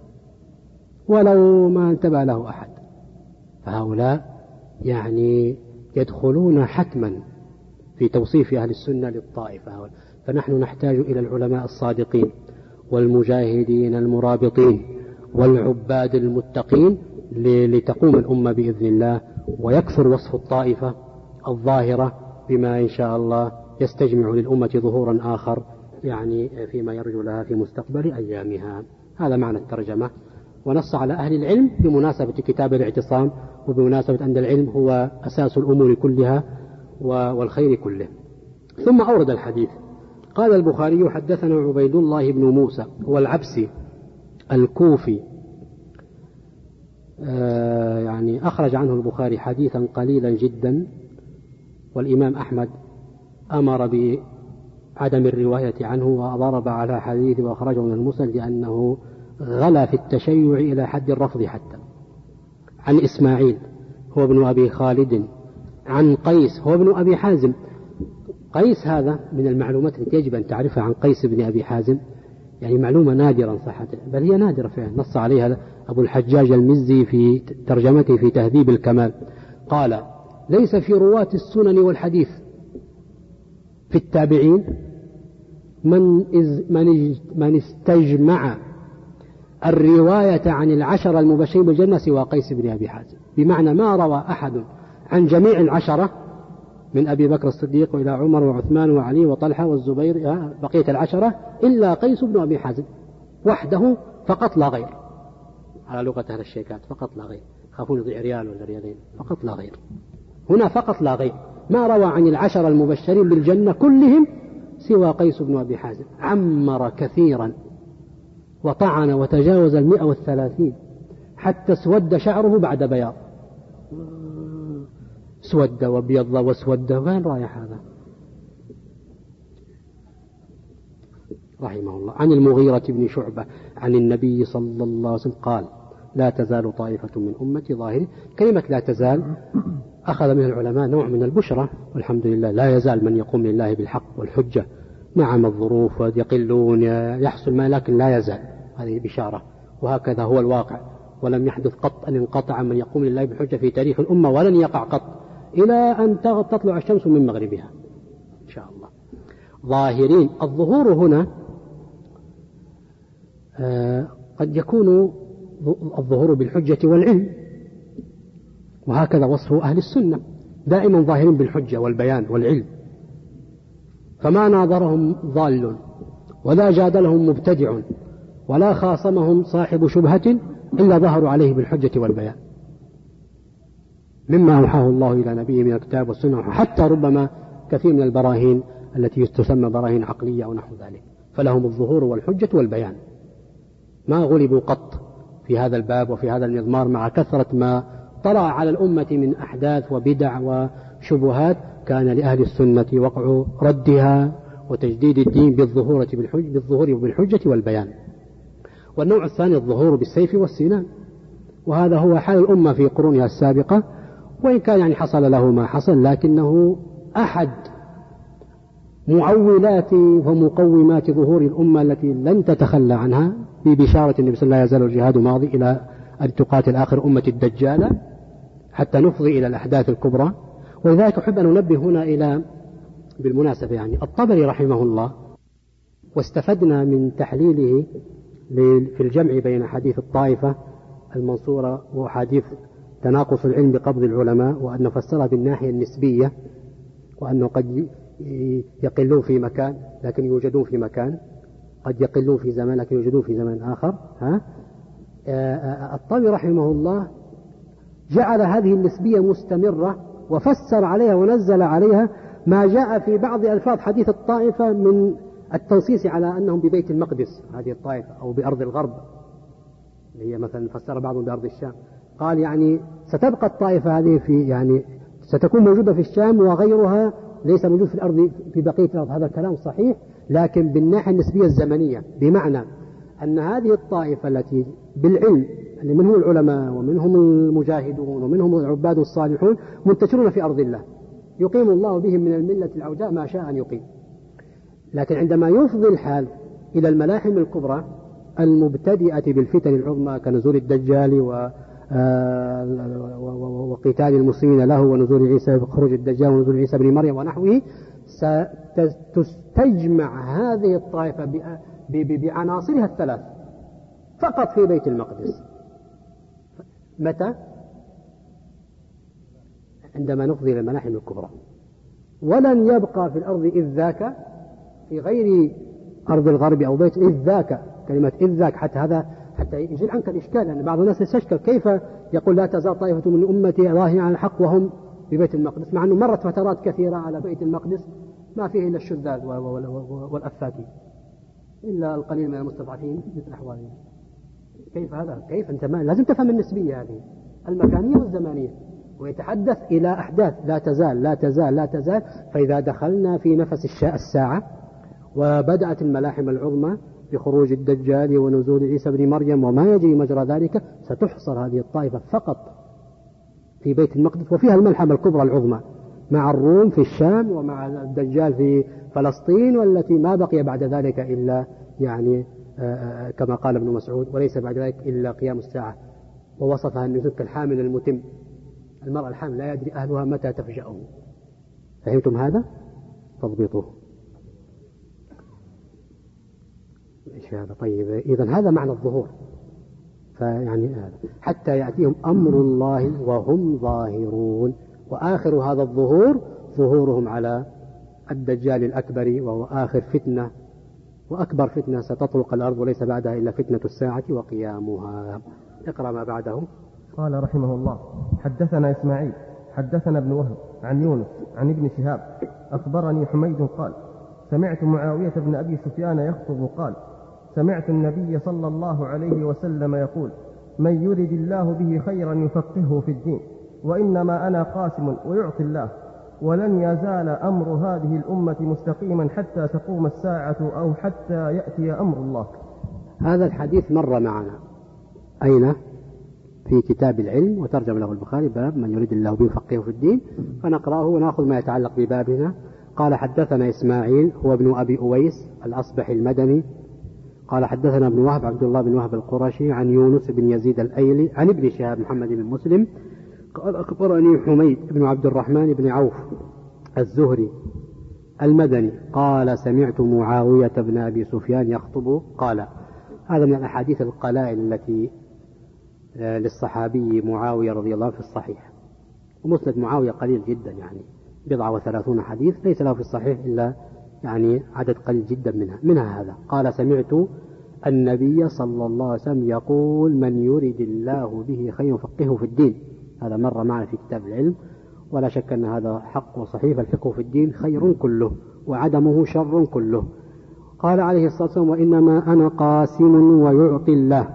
ولو ما انتبه له أحد. فهؤلاء يعني يدخلون حتما في توصيف أهل السنة للطائفة. فنحن نحتاج إلى العلماء الصادقين والمجاهدين المرابطين والعباد المتقين لتقوم الأمة بإذن الله، ويكثر وصف الطائفة الظاهرة بما إن شاء الله يستجمع للأمة ظهورا آخر يعني فيما يرجو لها في مستقبل أيامها. هذا معنى الترجمة. ونص على أهل العلم بمناسبة كتاب الاعتصام، وبمناسبة أن العلم هو أساس الأمور كلها والخير كله. ثم أورد الحديث. قال البخاري حدثنا عبيد الله بن موسى هو العبسي الكوفي، آه يعني أخرج عنه البخاري حديثا قليلا جدا، والإمام أحمد أمر بعدم الرواية عنه وضرب على حديث وأخرجه من المسند لأنه غلا في التشيع إلى حد الرفض حتى. عن إسماعيل هو ابن أبي خالد عن قيس هو ابن أبي حازم. قيس هذا من المعلومات التي يجب أن تعرفها عن قيس بن أبي حازم، يعني معلومة نادرة صحة، بل هي نادرة فعلا، نص عليها أبو الحجاج المزي في ترجمته في تهذيب الكمال. قال ليس في رواة السنن والحديث في التابعين من, من, من استجمع الرواية عن العشرة المبشرين بالجنة سوى قيس بن أبي حازم، بمعنى ما روى أحد عن جميع العشرة من أبي بكر الصديق وإلى عمر وعثمان وعلي وطلحة والزبير بقية العشرة إلا قيس بن أبي حازم وحده فقط لا غير، على لغة أهل الشيكات فقط لا غير، خافون يضيع ريال ولا ريالين، فقط لا غير. هنا فقط لا غير، ما روى عن العشرة المبشرين بالجنة كلهم سوى قيس بن أبي حازم. عمر كثيرا وطعن وتجاوز المئة والثلاثين حتى اسود شعره بعد بياض، اسود وابيض واسود، وين رايح هذا؟ رحمه الله. عن المغيرة بن شعبة عن النبي صلى الله عليه وسلم قال لا تزال طائفة من أمتي ظاهرين. كلمة لا تزال أخذ من العلماء نوع من البشرة، والحمد لله لا يزال من يقوم لله بالحق والحجة، نعم الظروف يقلون يحصل ما، لكن لا يزال، هذه بشارة، وهكذا هو الواقع. ولم يحدث قط أن انقطع من يقوم لله بالحجة في تاريخ الأمة، ولن يقع قط إلى أن تطلع الشمس من مغربها إن شاء الله. ظاهرين. الظهور هنا قد يكون الظهور بالحجة والعلم، وهكذا وصف أهل السنة، دائما ظاهرين بالحجة والبيان والعلم، فما ناظرهم ضال ولا جادلهم مبتدع ولا خاصمهم صاحب شبهة إلا ظهروا عليه بالحجة والبيان مما أوحاه الله إلى نبيه من الكتاب والسنة، حتى ربما كثير من البراهين التي تسمى براهين عقلية أو نحو ذلك، فلهم الظهور والحجة والبيان، ما غلبوا قط في هذا الباب وفي هذا المضمار، مع كثرة ما طلع على الأمة من أحداث وبدع وشبهات. كان لأهل السنة وقع ردها وتجديد الدين بالظهور بالحجة, بالظهور بالحجة والبيان. والنوع الثاني الظهور بالسيف والسنان، وهذا هو حال الأمة في قرونها السابقة، وإن كان يعني حصل له ما حصل، لكنه أحد معولات ومقومات ظهور الأمة التي لن تتخلى عنها، ببشارة النبي صلى الله عليه وسلم: لا يزال الجهاد ماضي إلى أن تقاتل آخر أمة الدجال، حتى نفضي إلى الأحداث الكبرى. ولذلك أحب أن ننبه هنا إلى بالمناسبة يعني الطبري رحمه الله، واستفدنا من تحليله في الجمع بين حديث الطائفة المنصورة وحديث تناقص العلم بقبض العلماء، وأن فسرها بالناحية النسبية، وأنه قد يقلون في مكان لكن يوجدون في مكان، قد يقلون في زمان لكن يوجدون في زمان آخر. ها؟ الطبري رحمه الله جعل هذه النسبية مستمرة، وفسر عليها ونزل عليها ما جاء في بعض ألفاظ حديث الطائفة من التنصيص على أنهم ببيت المقدس هذه الطائفة، أو بأرض الغرب، اللي هي مثلا فسر بعضهم بأرض الشام. قال يعني ستبقى الطائفة هذه في يعني ستكون موجودة في الشام، وغيرها ليس موجود في الأرض في بقية الأرض. هذا الكلام صحيح، لكن بالناحية النسبية الزمنية، بمعنى أن هذه الطائفة التي بالعلم اللي منهم العلماء ومنهم المجاهدون ومنهم العباد الصالحون منتشرون في أرض الله، يقيم الله بهم من الملة العوجاء ما شاء أن يقيم. لكن عندما يفضي الحال إلى الملاحم الكبرى المبتدئة بالفتن العظمى كنزول الدجال وقتال المسلمين له ونزول عيسى خروج الدجال ونزول عيسى بن مريم ونحوه، ستستجمع هذه الطائفة بعناصرها الثلاث فقط في بيت المقدس. متى؟ عندما نفضي إلى الملاحم الكبرى، ولن يبقى في الأرض إذ ذاك في غير أرض الغرب أو بيت إذ ذاك. كلمة إذ ذاك حتى هذا حتى يجيل عنك الإشكال، لأن بعض الناس يستشكل كيف يقول لا تزال طائفة من أمتي ظاهرين على الحق وهم ببيت المقدس، مع أنه مرت فترات كثيرة على بيت المقدس ما فيه إلا الشذاذ والأفاكين، إلا القليل من المستضعفين مثل أحوالنا. كيف هذا؟ كيف أنت ما لازم تفهم النسبية هذه المكانية والزمانية، ويتحدث إلى أحداث لا تزال لا تزال لا تزال. فإذا دخلنا في نفس الساعة وبدأت الملاحم العظمى بخروج الدجال ونزول عيسى بن مريم وما يجري مجرى ذلك، ستحصر هذه الطائفة فقط في بيت المقدس، وفيها الملحمة الكبرى العظمى مع الروم في الشام ومع الدجال في فلسطين، والتي ما بقي بعد ذلك إلا يعني كما قال ابن مسعود: وليس بعد ذلك إلا قيام الساعة. ووصفها النزول كالحامل المتم، المرأة الحامل لا يدري أهلها متى تفجأه. فهمتم هذا؟ تضبطوه. إيش هذا؟ طيب، إذن هذا معنى الظهور. فيعني حتى يأتيهم أمر الله وهم ظاهرون، وآخر هذا الظهور ظهورهم على الدجال الأكبر، وهو آخر فتنة وأكبر فتنة ستطرق الأرض، وليس بعدها إلا فتنة الساعة وقيامها. اقرأ ما بعده. قال رحمه الله: حدثنا إسماعيل حدثنا ابن وهب عن يونس عن ابن شهاب أخبرني حميد قال: سمعت معاوية بن أبي سفيان يخطب قال: سمعت النبي صلى الله عليه وسلم يقول: من يرد الله به خيرا يفقهه في الدين، وإنما أنا قاسم ويعطي الله، ولن يزال أمر هذه الأمة مستقيما حتى تقوم الساعة أو حتى يأتي أمر الله. هذا الحديث مر معنا أين؟ في كتاب العلم، وترجم له البخاري باب من يريد الله به يفقهه في الدين، فنقرأه ونأخذ ما يتعلق ببابنا. قال: حدثنا إسماعيل هو ابن أبي أويس الأصبحي المدني قال: حدثنا ابن وهب عبد الله بن وهب القرشي عن يونس بن يزيد الأيلي عن ابن شهاب محمد بن مسلم قال: أخبرني حميد بن عبد الرحمن بن عوف الزهري المدني قال سمعت معاوية بن أبي سفيان يخطب قال. هذا من الأحاديث القلائل التي للصحابي معاوية رضي الله عنه في الصحيح، ومسند معاوية قليل جدا، يعني بضعة وثلاثون حديث، ليس له في الصحيح إلا يعني عدد قليل جدا منها منها هذا. قال سمعت النبي صلى الله عليه وسلم يقول من يرد الله به خير يفقهه في الدين. هذا مر معنا في كتاب العلم، ولا شك أن هذا حق وصحيح، فالفقه في الدين خير كله وعدمه شر كله. قال عليه الصلاة والسلام وإنما أنا قاسم ويعطي الله.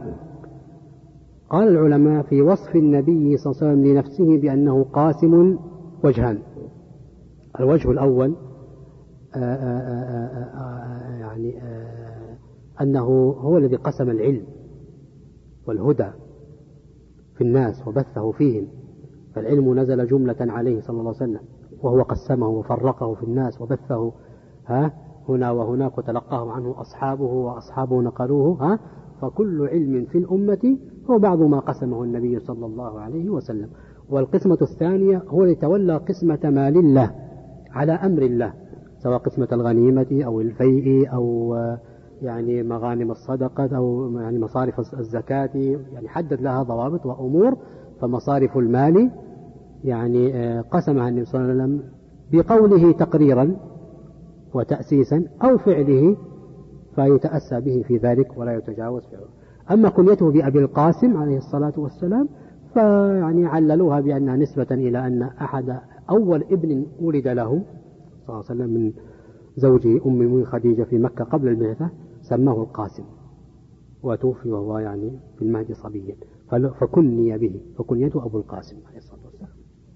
قال العلماء في وصف النبي صلى الله عليه وسلم لنفسه بأنه قاسم وجهان. الوجه الأول آآ آآ آآ يعني آآ أنه هو الذي قسم العلم والهدى في الناس وبثه فيهم، فالعلم نزل جملة عليه صلى الله عليه وسلم، وهو قسمه وفرقه في الناس وبثه ها هنا وهناك، وتلقاه عنه أصحابه وأصحابه نقلوه ها فكل علم في الأمة هو بعض ما قسمه النبي صلى الله عليه وسلم. والقسمة الثانية هو يتولى قسمة مال الله على أمر الله، سواء قسمة الغنيمة أو الفيء أو يعني مغانم الصدقة أو يعني مصارف الزكاة، يعني حدد لها ضوابط وأمور. فمصارف المال يعني قسمها النبي صلى الله عليه وسلم بقوله تقريرا وتأسيسا أو فعله فيتأسى به في ذلك ولا يتجاوز فعله. أما كنيته بأبي القاسم عليه الصلاة والسلام فيعني عللوها بأنها نسبة إلى أن أحد أول ابن ولد له صلى الله عليه وسلم من زوجه أم المؤمنين خديجة في مكة قبل البعثة سماه القاسم، وتوفي وهو يعني في المهد صبيا، فكني به، فكنيته أبو القاسم عليه الصلاة والسلام.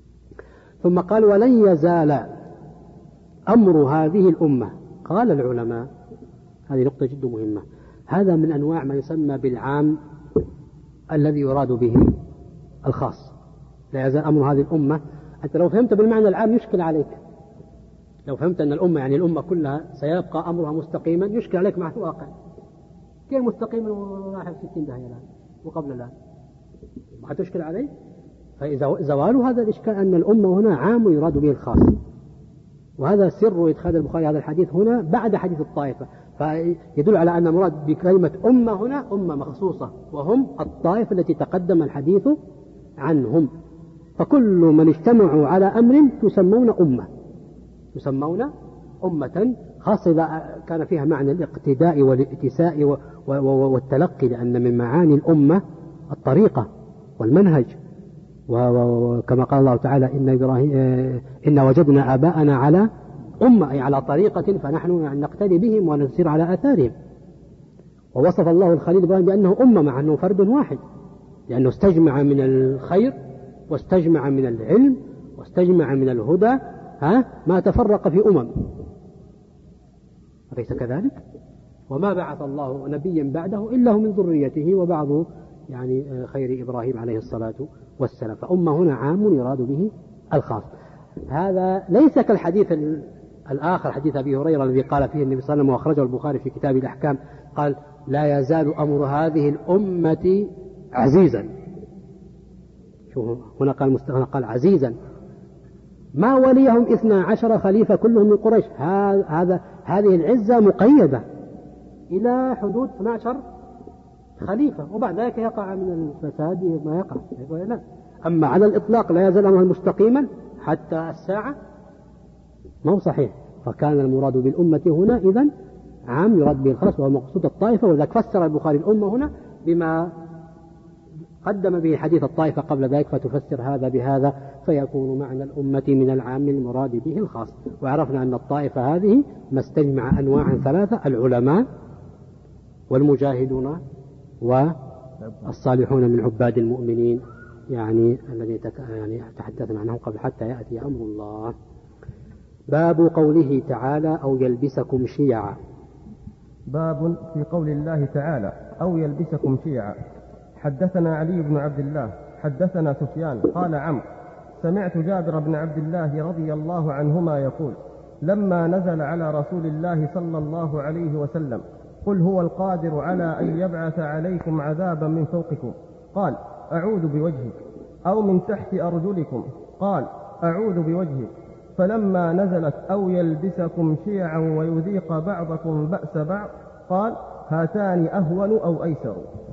ثم قال ولن يزال أمر هذه الأمة. قال العلماء هذه نقطة جد مهمة، هذا من أنواع ما يسمى بالعام الذي يراد به الخاص. لا يزال أمر هذه الأمة، أنت لو فهمت بالمعنى العام يشكل عليك، لو فهمت أن الأمة يعني الأمة كلها سيبقى أمرها مستقيما يشكل عليك مع الواقع. كيف مستقيما وراح ستين داهية الآن وقبل الآن ما تشكل عليه؟ فإذا زوال هذا الإشكال أن الأمة هنا عام يراد به الخاص، وهذا سر إدخال البخاري هذا الحديث هنا بعد حديث الطائفة، فيدل على أن مراد بكلمة أمة هنا أمة مخصوصة، وهم الطائفة التي تقدم الحديث عنهم. فكل من اجتمعوا على أمر يسمون أمة، يسمون أمة، خاصة إذا كان فيها معنى الاقتداء والاتساء والتلقي، لأن من معاني الأمة الطريقة والمنهج، وكما قال الله تعالى إن إبراهيم إن وجدنا آباءنا على أمة، أي على طريقة فنحن نقتدي بهم ونسير على آثارهم. ووصف الله الخليل إبراهيم بأنه أمة مع أنه فرد واحد، لأنه استجمع من الخير واستجمع من العلم واستجمع من الهدى ها ما تفرق في أمم، أليس كذلك؟ وما بعث الله نبيا بعده إلا هو من ذريته وبعض يعني خير إبراهيم عليه الصلاة والسلام. فأمة هنا عام يراد به الخاص. هذا ليس كالحديث الآخر حديث أبي هريرة الذي قال فيه النبي صلى الله عليه وسلم وأخرجه البخاري في كتاب الأحكام، قال لا يزال أمر هذه الأمة عزيزا. شوفوا هنا قال مستهنا قال عزيزا، ما وليهم اثنا عشر خليفة كلهم من قريش. هذا هذه العزة مقيدة إلى حدود اثنا عشر خليفة، وبعد ذلك يقع من الفساد ما يقع. لا. أما على الإطلاق لا يزال أمرها مستقيما حتى الساعة ما هو صحيح. فكان المراد بالأمة هنا إذن عام يراد به الخاص، وهو مقصود الطائفة. وذلك فسر البخاري الأمة هنا بما قدم به حديث الطائفة قبل ذلك، فتفسر هذا بهذا فيكون معنى الأمة من العام المراد به الخاص. وعرفنا أن الطائفة هذه ما استجمع أنواعا ثلاثة: العلماء والمجاهدون والصالحون من عباد المؤمنين، يعني الذي يعني تحدثنا عنهم قبل حتى يأتي أمر الله. باب قوله تعالى أو يلبسكم شيعا. باب في قول الله تعالى أو يلبسكم شيعا. حدثنا علي بن عبد الله حدثنا سفيان قال عمرو سمعت جابر بن عبد الله رضي الله عنهما يقول لما نزل على رسول الله صلى الله عليه وسلم قل هو القادر على أن يبعث عليكم عذابا من فوقكم، قال أعوذ بوجهك، أو من تحت أرجلكم، قال أعوذ بوجهك، فلما نزلت أو يلبسكم شيعا ويذيق بعضكم بأس بعض قال هاتان أهون أو أيسر.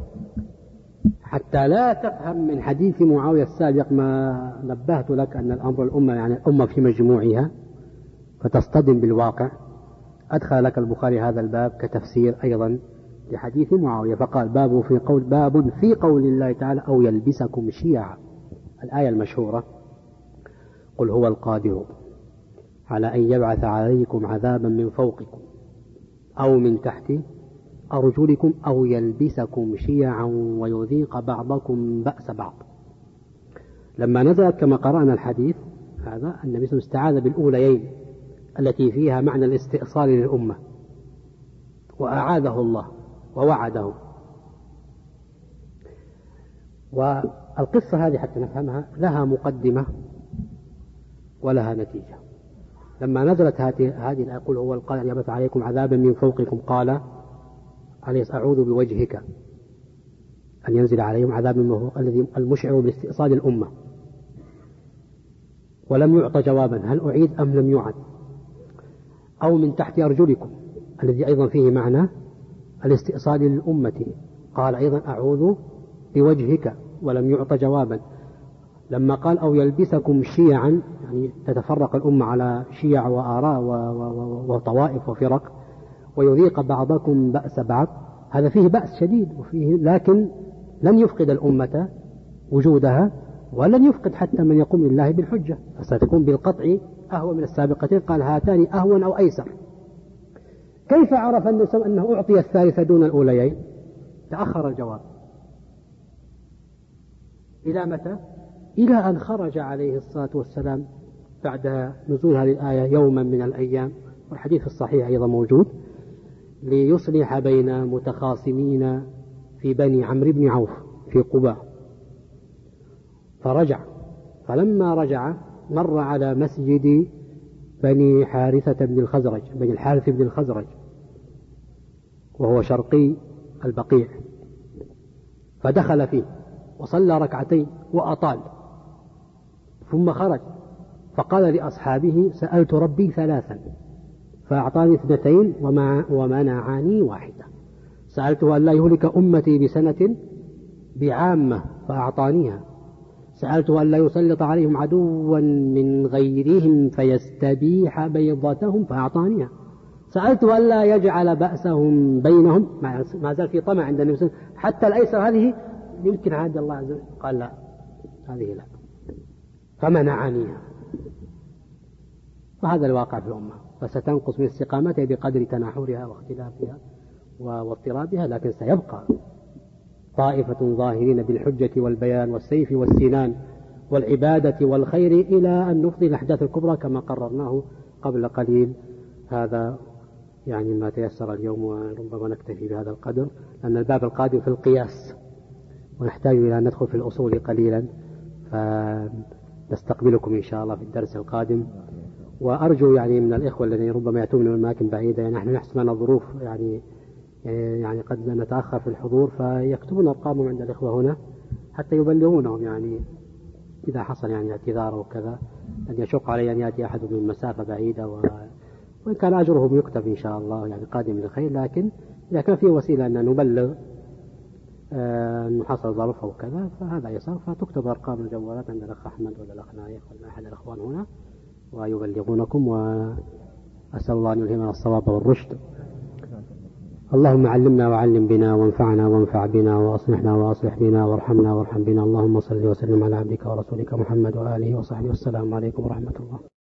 حتى لا تفهم من حديث معاوية السابق ما نبهت لك أن الأمر الأمة يعني الأمة في مجموعها فتصطدم بالواقع، أدخل لك البخاري هذا الباب كتفسير أيضا لحديث معاوية، فقال باب في قول باب في قول الله تعالى أو يلبسكم شيعا، الآية المشهورة قل هو القادر على أن يبعث عليكم عذابا من فوقكم أو من تحت أرجلكم أو يلبسكم شيعا ويذيق بعضكم بأس بعض. لما نزلت كما قرأنا الحديث هذا النبي صلى الله عليه وسلم استعاذ بالأوليين التي فيها معنى الاستئصال للأمة وأعاذه الله ووعده. والقصة هذه حتى نفهمها لها مقدمة ولها نتيجة. لما نزلت هذه الآية قل هو القادر يبعث عليكم عذابا من فوقكم قال عليه أعوذ بوجهك أن ينزل عليهم عذاب منه الذي المشعر باستئصال الأمة، ولم يعط جوابا هل أعيد أم لم يعد، أو من تحت أرجلكم الذي أيضا فيه معنى الاستئصال للأمة قال أيضا أعوذ بوجهك ولم يعط جوابا. لما قال أو يلبسكم شيعا يعني تتفرق الأمة على شيع وآراء وطوائف وفرق ويذيق بعضكم بأس بعض، هذا فيه بأس شديد وفيه، لكن لن يفقد الأمة وجودها ولن يفقد حتى من يقوم لله بالحجة، فستكون بالقطع أهون من السابقتين. قال هاتان أهون أو أيسر. كيف عرف النبي أنه أعطي الثالثة دون الأوليين؟ تأخر الجواب إلى متى؟ إلى أن خرج عليه الصلاة والسلام بعد نزول هذه الآية يوما من الأيام، والحديث الصحيح أيضا موجود، ليصلح بين متخاصمين في بني عمرو بن عوف في قباء. فرجع، فلما رجع مر على مسجد بني حارثة بن الخزرج بني الحارث بن الخزرج وهو شرقي البقيع، فدخل فيه وصلى ركعتين وأطال، ثم خرج فقال لأصحابه سألت ربي ثلاثا فأعطاني اثنتين ومنعني واحدة، سألته أن لا يهلك أمتي بسنة بعامة فأعطانيها، سألته أن لا يسلط عليهم عدوا من غيرهم فيستبيح بيضتهم فأعطانيها، سألته أن لا يجعل بأسهم بينهم، ما زال في طمع عند النبي صلى الله عليه وسلم حتى الأيسر هذه يمكن عاد الله عز وجل، قال لا هذه لا فمنعنيها. وهذا الواقع في الأمة، فستنقص من استقامتها بقدر تناحرها واختلافها واضطرابها، لكن سيبقى طائفة ظاهرين بالحجة والبيان والسيف والسنان والعبادة والخير إلى أن نفضي الأحداث الكبرى كما قررناه قبل قليل. هذا يعني ما تيسر اليوم، وربما نكتفي بهذا القدر لأن الباب القادم في القياس ونحتاج إلى أن ندخل في الأصول قليلا، فنستقبلكم إن شاء الله في الدرس القادم. وأرجو يعني من الإخوة الذين ربما يأتون من أماكن بعيدة، يعني نحن نحسب أن الظروف يعني يعني قد نتأخر في الحضور، فيكتبون أرقامهم عند الإخوة هنا حتى يبلغونهم، يعني إذا حصل يعني اعتذار وكذا أن يشق علي أن يأتي أحد من مسافة بعيدة، و... وإن كان أجرهم يكتب إن شاء الله يعني قادم للخير، لكن إذا كان في وسيلة أن نبلغ أنه حصل ظرف أو كذا فهذا يسار، فتكتب أرقام الجوالات عند الأخ أحمد ولا الأخ نايف ولا أحد الأخوان هنا ويبلغونكم، وأسأل الله أن يلهمنا الصواب والرشد. اللهم علمنا وعلم بنا وانفعنا وانفع بنا وأصلحنا وأصلح بنا وارحمنا وارحم بنا. اللهم صل وسلم على عبدك ورسولك محمد وآله وصحبه والسلام عليكم ورحمة الله.